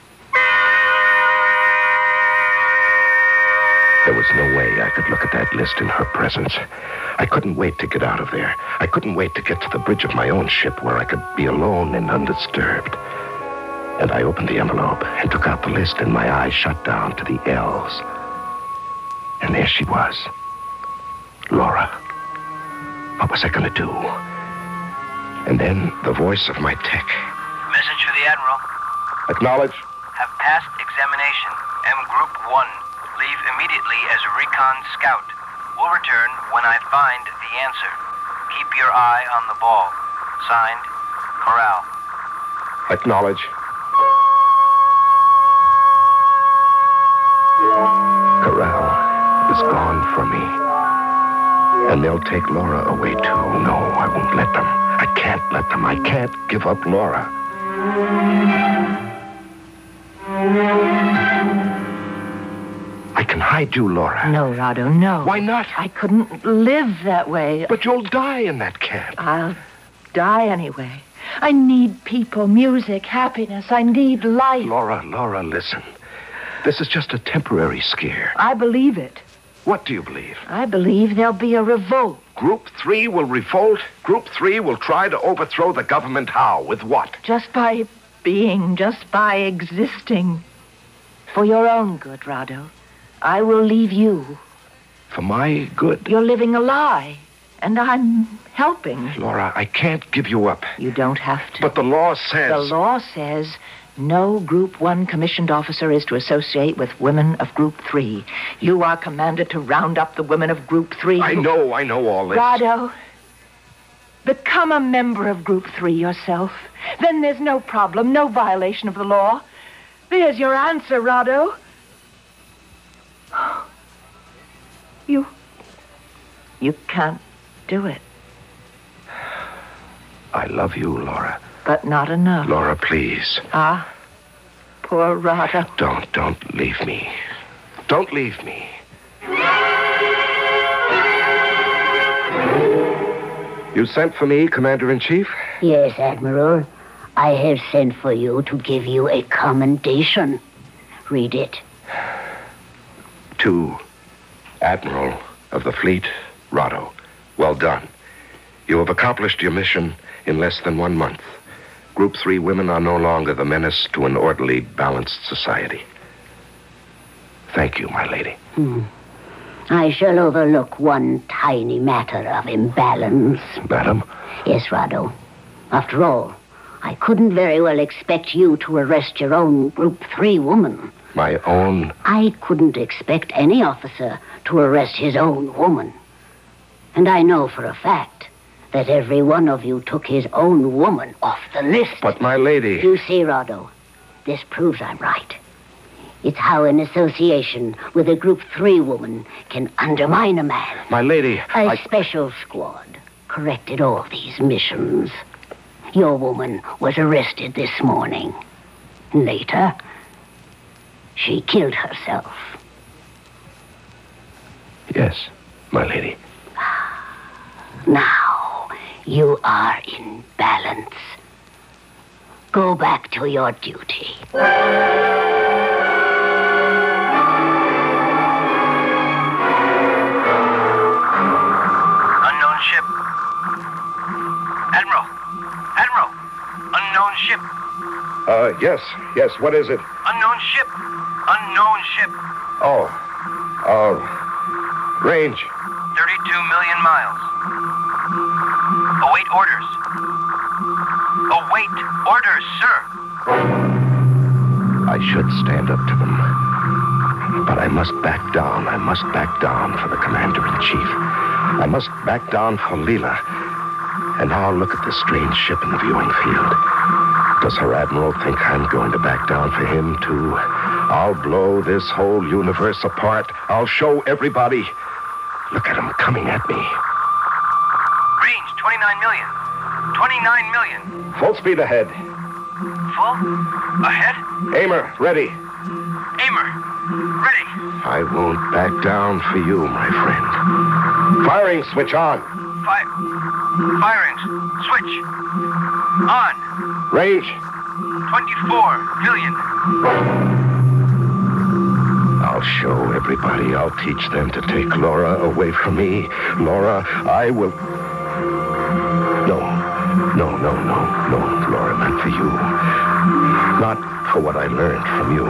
There was no way I could look at that list in her presence. I couldn't wait to get out of there. I couldn't wait to get to the bridge of my own ship where I could be alone and undisturbed. And I opened the envelope and took out the list, and my eyes shut down to the L's. And there she was. Laura. What was I going to do? And then the voice of my tech. Message for the Admiral. Acknowledge. Have passed examination. M Group 1. Leave immediately as a recon scout. Will return when I find the answer. Keep your eye on the ball. Signed, Corral. Acknowledge. Corral is gone from me. And they'll take Laura away, too. No, I won't let them. I can't let them. I can't give up Laura. I can hide you, Laura. No, Rado, no. Why not? I couldn't live that way. But you'll die in that camp. I'll die anyway. I need people, music, happiness. I need life. Laura, listen. This is just a temporary scare. I believe it. What do you believe? I believe there'll be a revolt. Group 3 will revolt. Group 3 will try to overthrow the government. How? With what? Just by being, just by existing. For your own good, Rado. I will leave you. For my good? You're living a lie, and I'm helping. Laura, I can't give you up. You don't have to. But the law says... The law says no Group 1 commissioned officer is to associate with women of Group 3. You are commanded to round up the women of Group 3. I know all this. Rado, become a member of Group 3 yourself. Then there's no problem, no violation of the law. There's your answer, Rado. You can't do it. I love you, Laura. But not enough. Laura, please. Ah, poor Rado. Don't leave me. Don't leave me. You sent for me, Commander-in-Chief? Yes, Admiral. I have sent for you to give you a commendation. Read it. To Admiral of the Fleet, Rado. Well done. You have accomplished your mission in less than 1 month. Group 3 women are no longer the menace to an orderly, balanced society. Thank you, my lady. I shall overlook one tiny matter of imbalance. Madam? Yes, Rado. After all, I couldn't very well expect you to arrest your own Group 3 woman. My own? I couldn't expect any officer to arrest his own woman. And I know for a fact that every one of you took his own woman off the list. But, my lady... You see, Rado, this proves I'm right. It's how an association with a Group 3 woman can undermine a man. My lady, A special squad corrected all these missions. Your woman was arrested this morning. Later, she killed herself. Yes, my lady. Now, you are in balance. Go back to your duty. Unknown ship. Admiral, unknown ship. Yes, what is it? Unknown ship. Range. 32 million miles. Await orders. Sir. I should stand up to them. But I must back down. I must back down for the Commander-in-Chief. I must back down for Leela. And now look at this strange ship in the viewing field. Does her Admiral think I'm going to back down for him, too? I'll blow this whole universe apart. I'll show everybody. Look at him coming at me. Range, 29 million. 29 million. Full speed ahead. Full? Ahead? Aimer, ready. Aimer, ready. I won't back down for you, my friend. Firing switch on. Firings. Switch. On. Range. 24 million. I'll show everybody. I'll teach them to take Laura away from me. Laura, I will... No, Laura, not for you. Not for what I learned from you.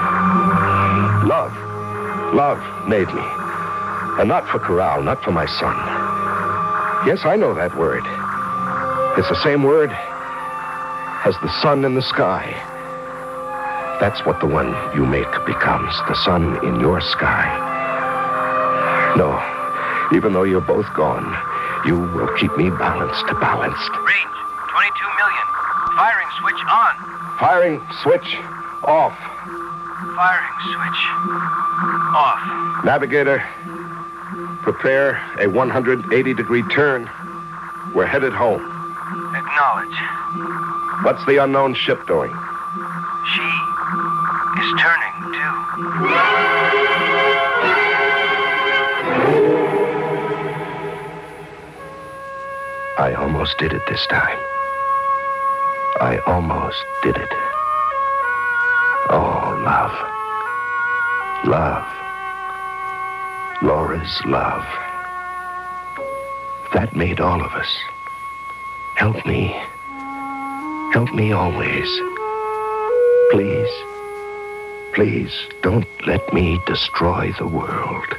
Love made me. And not for Corral, not for my son. Yes, I know that word. It's the same word as the sun in the sky. That's what the one you make becomes, the sun in your sky. No, even though you're both gone, You will keep me balanced. Range, 22 million. Firing switch on. Firing switch off. Firing switch off. Navigator, prepare a 180-degree turn. We're headed home. Acknowledge. What's the unknown ship doing? She is turning, too. I almost did it this time. I almost did it. Oh, love. Love. Laura's love. That made all of us. Help me. Help me always. Please. Please, don't let me destroy the world.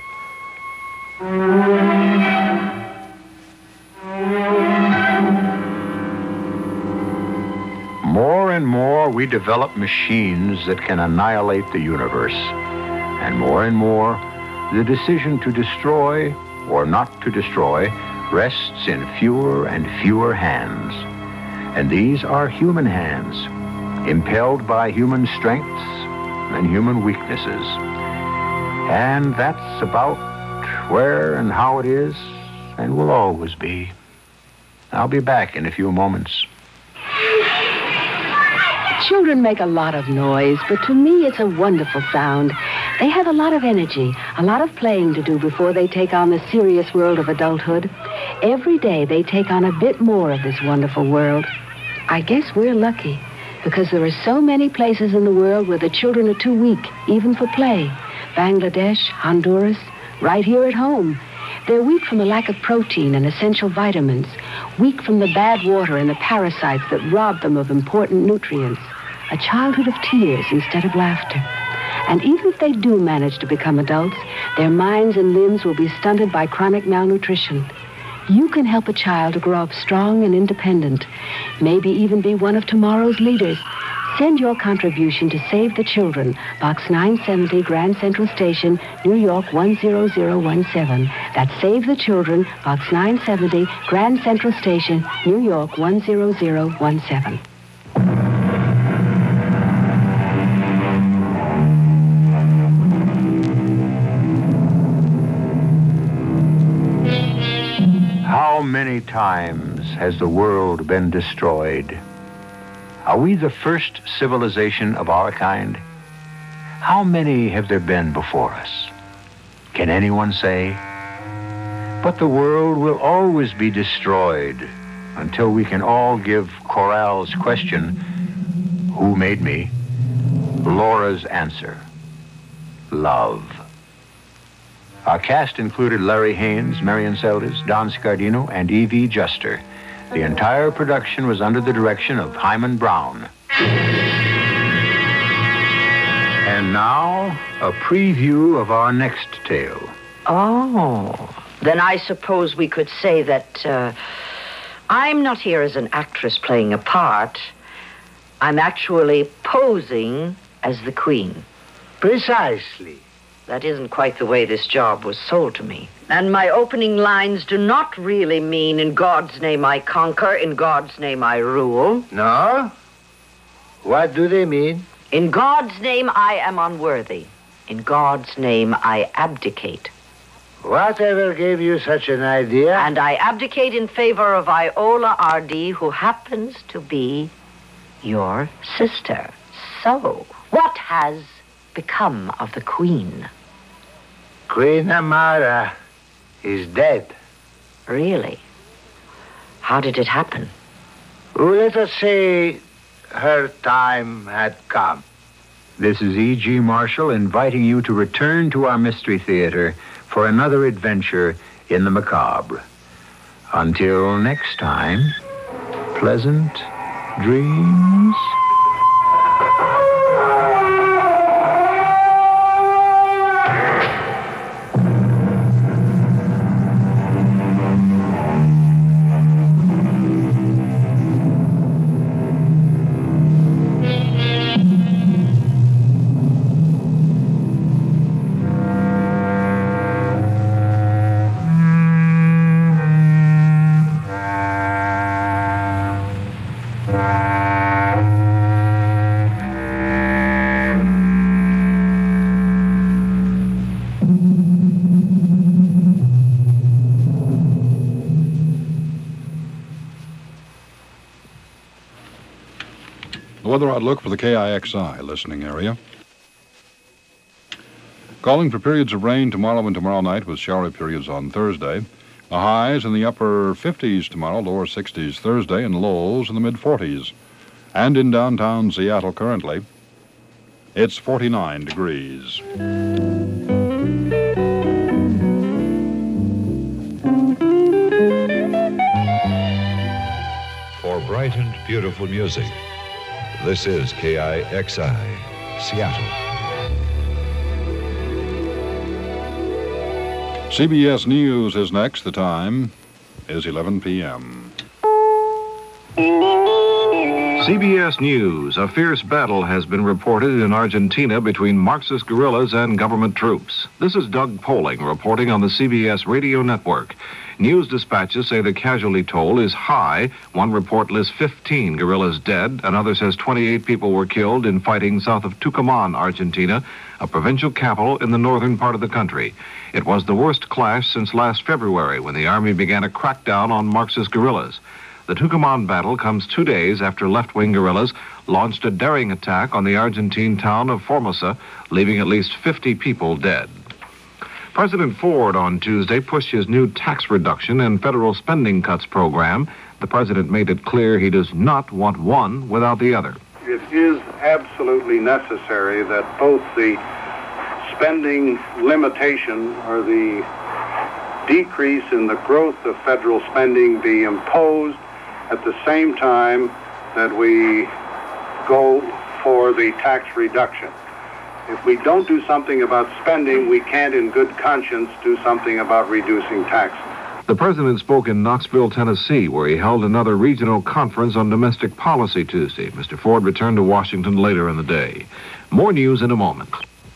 More and more, we develop machines that can annihilate the universe. And more, the decision to destroy or not to destroy rests in fewer and fewer hands. And these are human hands, impelled by human strengths and human weaknesses. And that's about where and how it is and will always be. I'll be back in a few moments. Children make a lot of noise, but to me it's a wonderful sound. They have a lot of energy, a lot of playing to do before they take on the serious world of adulthood. Every day they take on a bit more of this wonderful world. I guess we're lucky, because there are so many places in the world where the children are too weak, even for play. Bangladesh, Honduras, right here at home. They're weak from the lack of protein and essential vitamins, weak from the bad water and the parasites that rob them of important nutrients. A childhood of tears instead of laughter. And even if they do manage to become adults, their minds and limbs will be stunted by chronic malnutrition. You can help a child to grow up strong and independent, maybe even be one of tomorrow's leaders. Send your contribution to Save the Children, Box 970, Grand Central Station, New York 10017. That's Save the Children, Box 970, Grand Central Station, New York 10017. How many times has the world been destroyed? Are we the first civilization of our kind? How many have there been before us? Can anyone say? But the world will always be destroyed until we can all give Corral's question, who made me, Laura's answer, love. Our cast included Larry Haynes, Marion Seldes, Don Scardino, and E.V. Juster. The entire production was under the direction of Hyman Brown. And now, a preview of our next tale. Oh, then I suppose we could say that I'm not here as an actress playing a part. I'm actually posing as the Queen. Precisely. That isn't quite the way this job was sold to me. And my opening lines do not really mean, in God's name I conquer, in God's name I rule. No? What do they mean? In God's name I am unworthy. In God's name I abdicate. Whatever gave you such an idea? And I abdicate in favor of Iola R.D., who happens to be your sister. So, what has become of the Queen? Queen Amara is dead. Really? How did it happen? Let us say her time had come. This is E.G. Marshall inviting you to return to our Mystery Theater for another adventure in the macabre. Until next time, pleasant dreams. weather outlook for the KIXI listening area. Calling for periods of rain tomorrow and tomorrow night with showery periods on Thursday. The highs in the upper 50s tomorrow, lower 60s Thursday, and lows in the mid-40s. And in downtown Seattle currently, it's 49 degrees. For bright and beautiful music, this is KIXI, Seattle. CBS News is next. The time is 11 p.m. CBS News. A fierce battle has been reported in Argentina between Marxist guerrillas and government troops. This is Doug Poling reporting on the CBS radio network. News dispatches say the casualty toll is high. One report lists 15 guerrillas dead. Another says 28 people were killed in fighting south of Tucumán, Argentina, a provincial capital in the northern part of the country. It was the worst clash since last February when the army began a crackdown on Marxist guerrillas. The Tucumán battle comes 2 days after left-wing guerrillas launched a daring attack on the Argentine town of Formosa, leaving at least 50 people dead. President Ford on Tuesday pushed his new tax reduction and federal spending cuts program. The president made it clear he does not want one without the other. It is absolutely necessary that both the spending limitation or the decrease in the growth of federal spending be imposed at the same time that we go for the tax reduction. If we don't do something about spending, we can't in good conscience do something about reducing taxes. The president spoke in Knoxville, Tennessee, where he held another regional conference on domestic policy Tuesday. Mr. Ford returned to Washington later in the day. More news in a moment.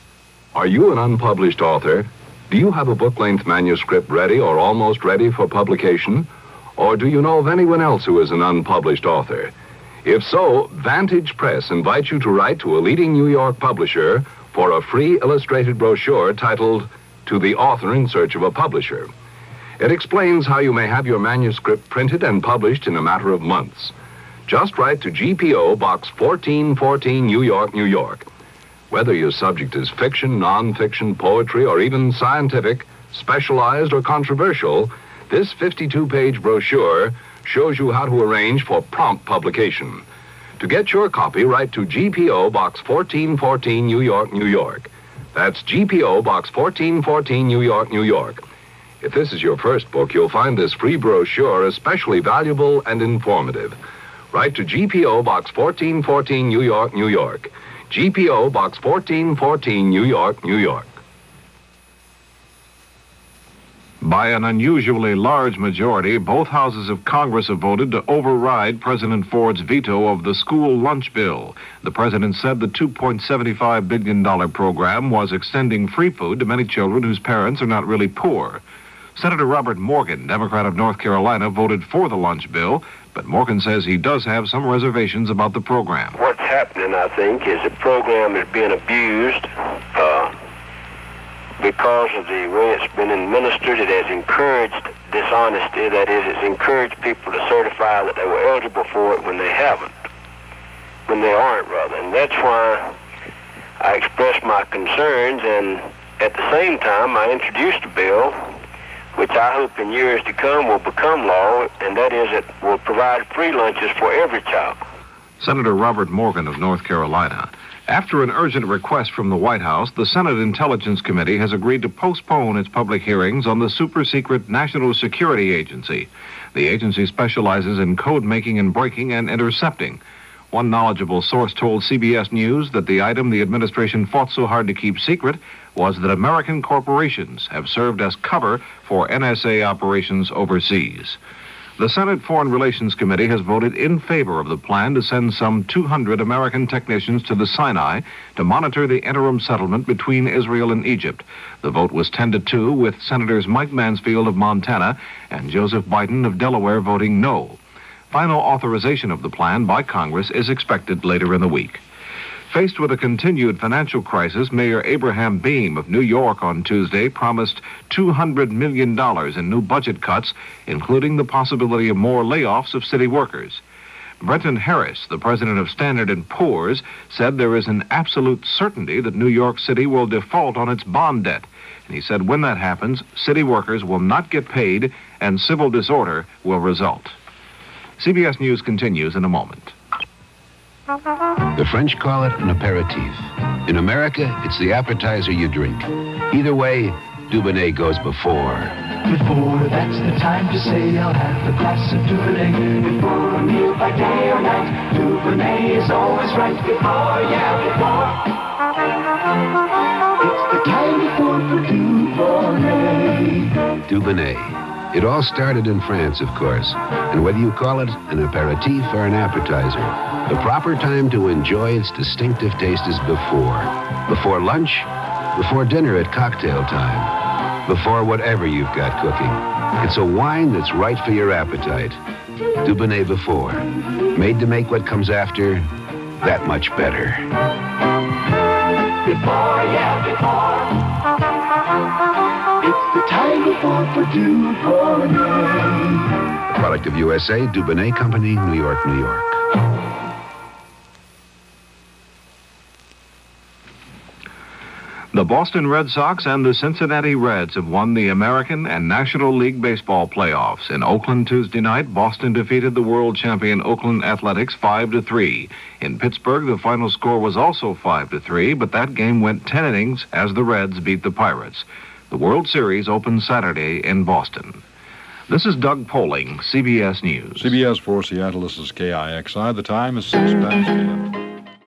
Are you an unpublished author? Do you have a book-length manuscript ready or almost ready for publication? Or do you know of anyone else who is an unpublished author? If so, Vantage Press invites you to write to a leading New York publisher for a free illustrated brochure titled To the Author in Search of a Publisher. It explains how you may have your manuscript printed and published in a matter of months. Just write to GPO Box 1414, New York, New York. Whether your subject is fiction, nonfiction, poetry, or even scientific, specialized, or controversial, this 52-page brochure shows you how to arrange for prompt publication. To get your copy, write to GPO Box 1414, New York, New York. That's GPO Box 1414, New York, New York. If this is your first book, you'll find this free brochure especially valuable and informative. Write to GPO Box 1414, New York, New York. GPO Box 1414, New York, New York. By an unusually large majority, both houses of Congress have voted to override President Ford's veto of the school lunch bill. The president said the $2.75 billion program was extending free food to many children whose parents are not really poor. Senator Robert Morgan, Democrat of North Carolina, voted for the lunch bill, but Morgan says he does have some reservations about the program. What's happening, I think, is the program is being abused because of the way it's been administered. It has encouraged dishonesty. That is, it's encouraged people to certify that they were eligible for it when they haven't, when they aren't, rather. And that's why I expressed my concerns, and at the same time, I introduced a bill which I hope in years to come will become law, and that is it will provide free lunches for every child. Senator Robert Morgan of North Carolina. After an urgent request from the White House, the Senate Intelligence Committee has agreed to postpone its public hearings on the super-secret National Security Agency. The agency specializes in code making and breaking and intercepting. One knowledgeable source told CBS News that the item the administration fought so hard to keep secret was that American corporations have served as cover for NSA operations overseas. The Senate Foreign Relations Committee has voted in favor of the plan to send some 200 American technicians to the Sinai to monitor the interim settlement between Israel and Egypt. The vote was 10-2, with Senators Mike Mansfield of Montana and Joseph Biden of Delaware voting no. Final authorization of the plan by Congress is expected later in the week. Faced with a continued financial crisis, Mayor Abraham Beame of New York on Tuesday promised $200 million in new budget cuts, including the possibility of more layoffs of city workers. Brenton Harris, the president of Standard & Poor's, said there is an absolute certainty that New York City will default on its bond debt. And he said when that happens, city workers will not get paid and civil disorder will result. CBS News continues in a moment. The French call it an aperitif. In America, it's the appetizer you drink. Either way, Dubonnet goes before. Before, that's the time to say I'll have a glass of Dubonnet. Before a meal by day or night, Dubonnet is always right. Before, yeah, before. It's the time before for Dubonnet. Dubonnet. It all started in France, of course. And whether you call it an aperitif or an appetizer, the proper time to enjoy its distinctive taste is before. Before lunch, before dinner at cocktail time, before whatever you've got cooking. It's a wine that's right for your appetite. Dubonnet Before. Made to make what comes after that much better. Before, yeah, before. It's the time before for Dubonnet. A product of USA, Dubonnet Company, New York, New York. The Boston Red Sox and the Cincinnati Reds have won the American and National League Baseball playoffs. In Oakland Tuesday night, Boston defeated the world champion Oakland Athletics 5-3. In Pittsburgh, the final score was also 5-3, but that game went 10 innings as the Reds beat the Pirates. The World Series opens Saturday in Boston. This is Doug Poling, CBS News. CBS for Seattle, this is KIXI. The time is 6 past 11.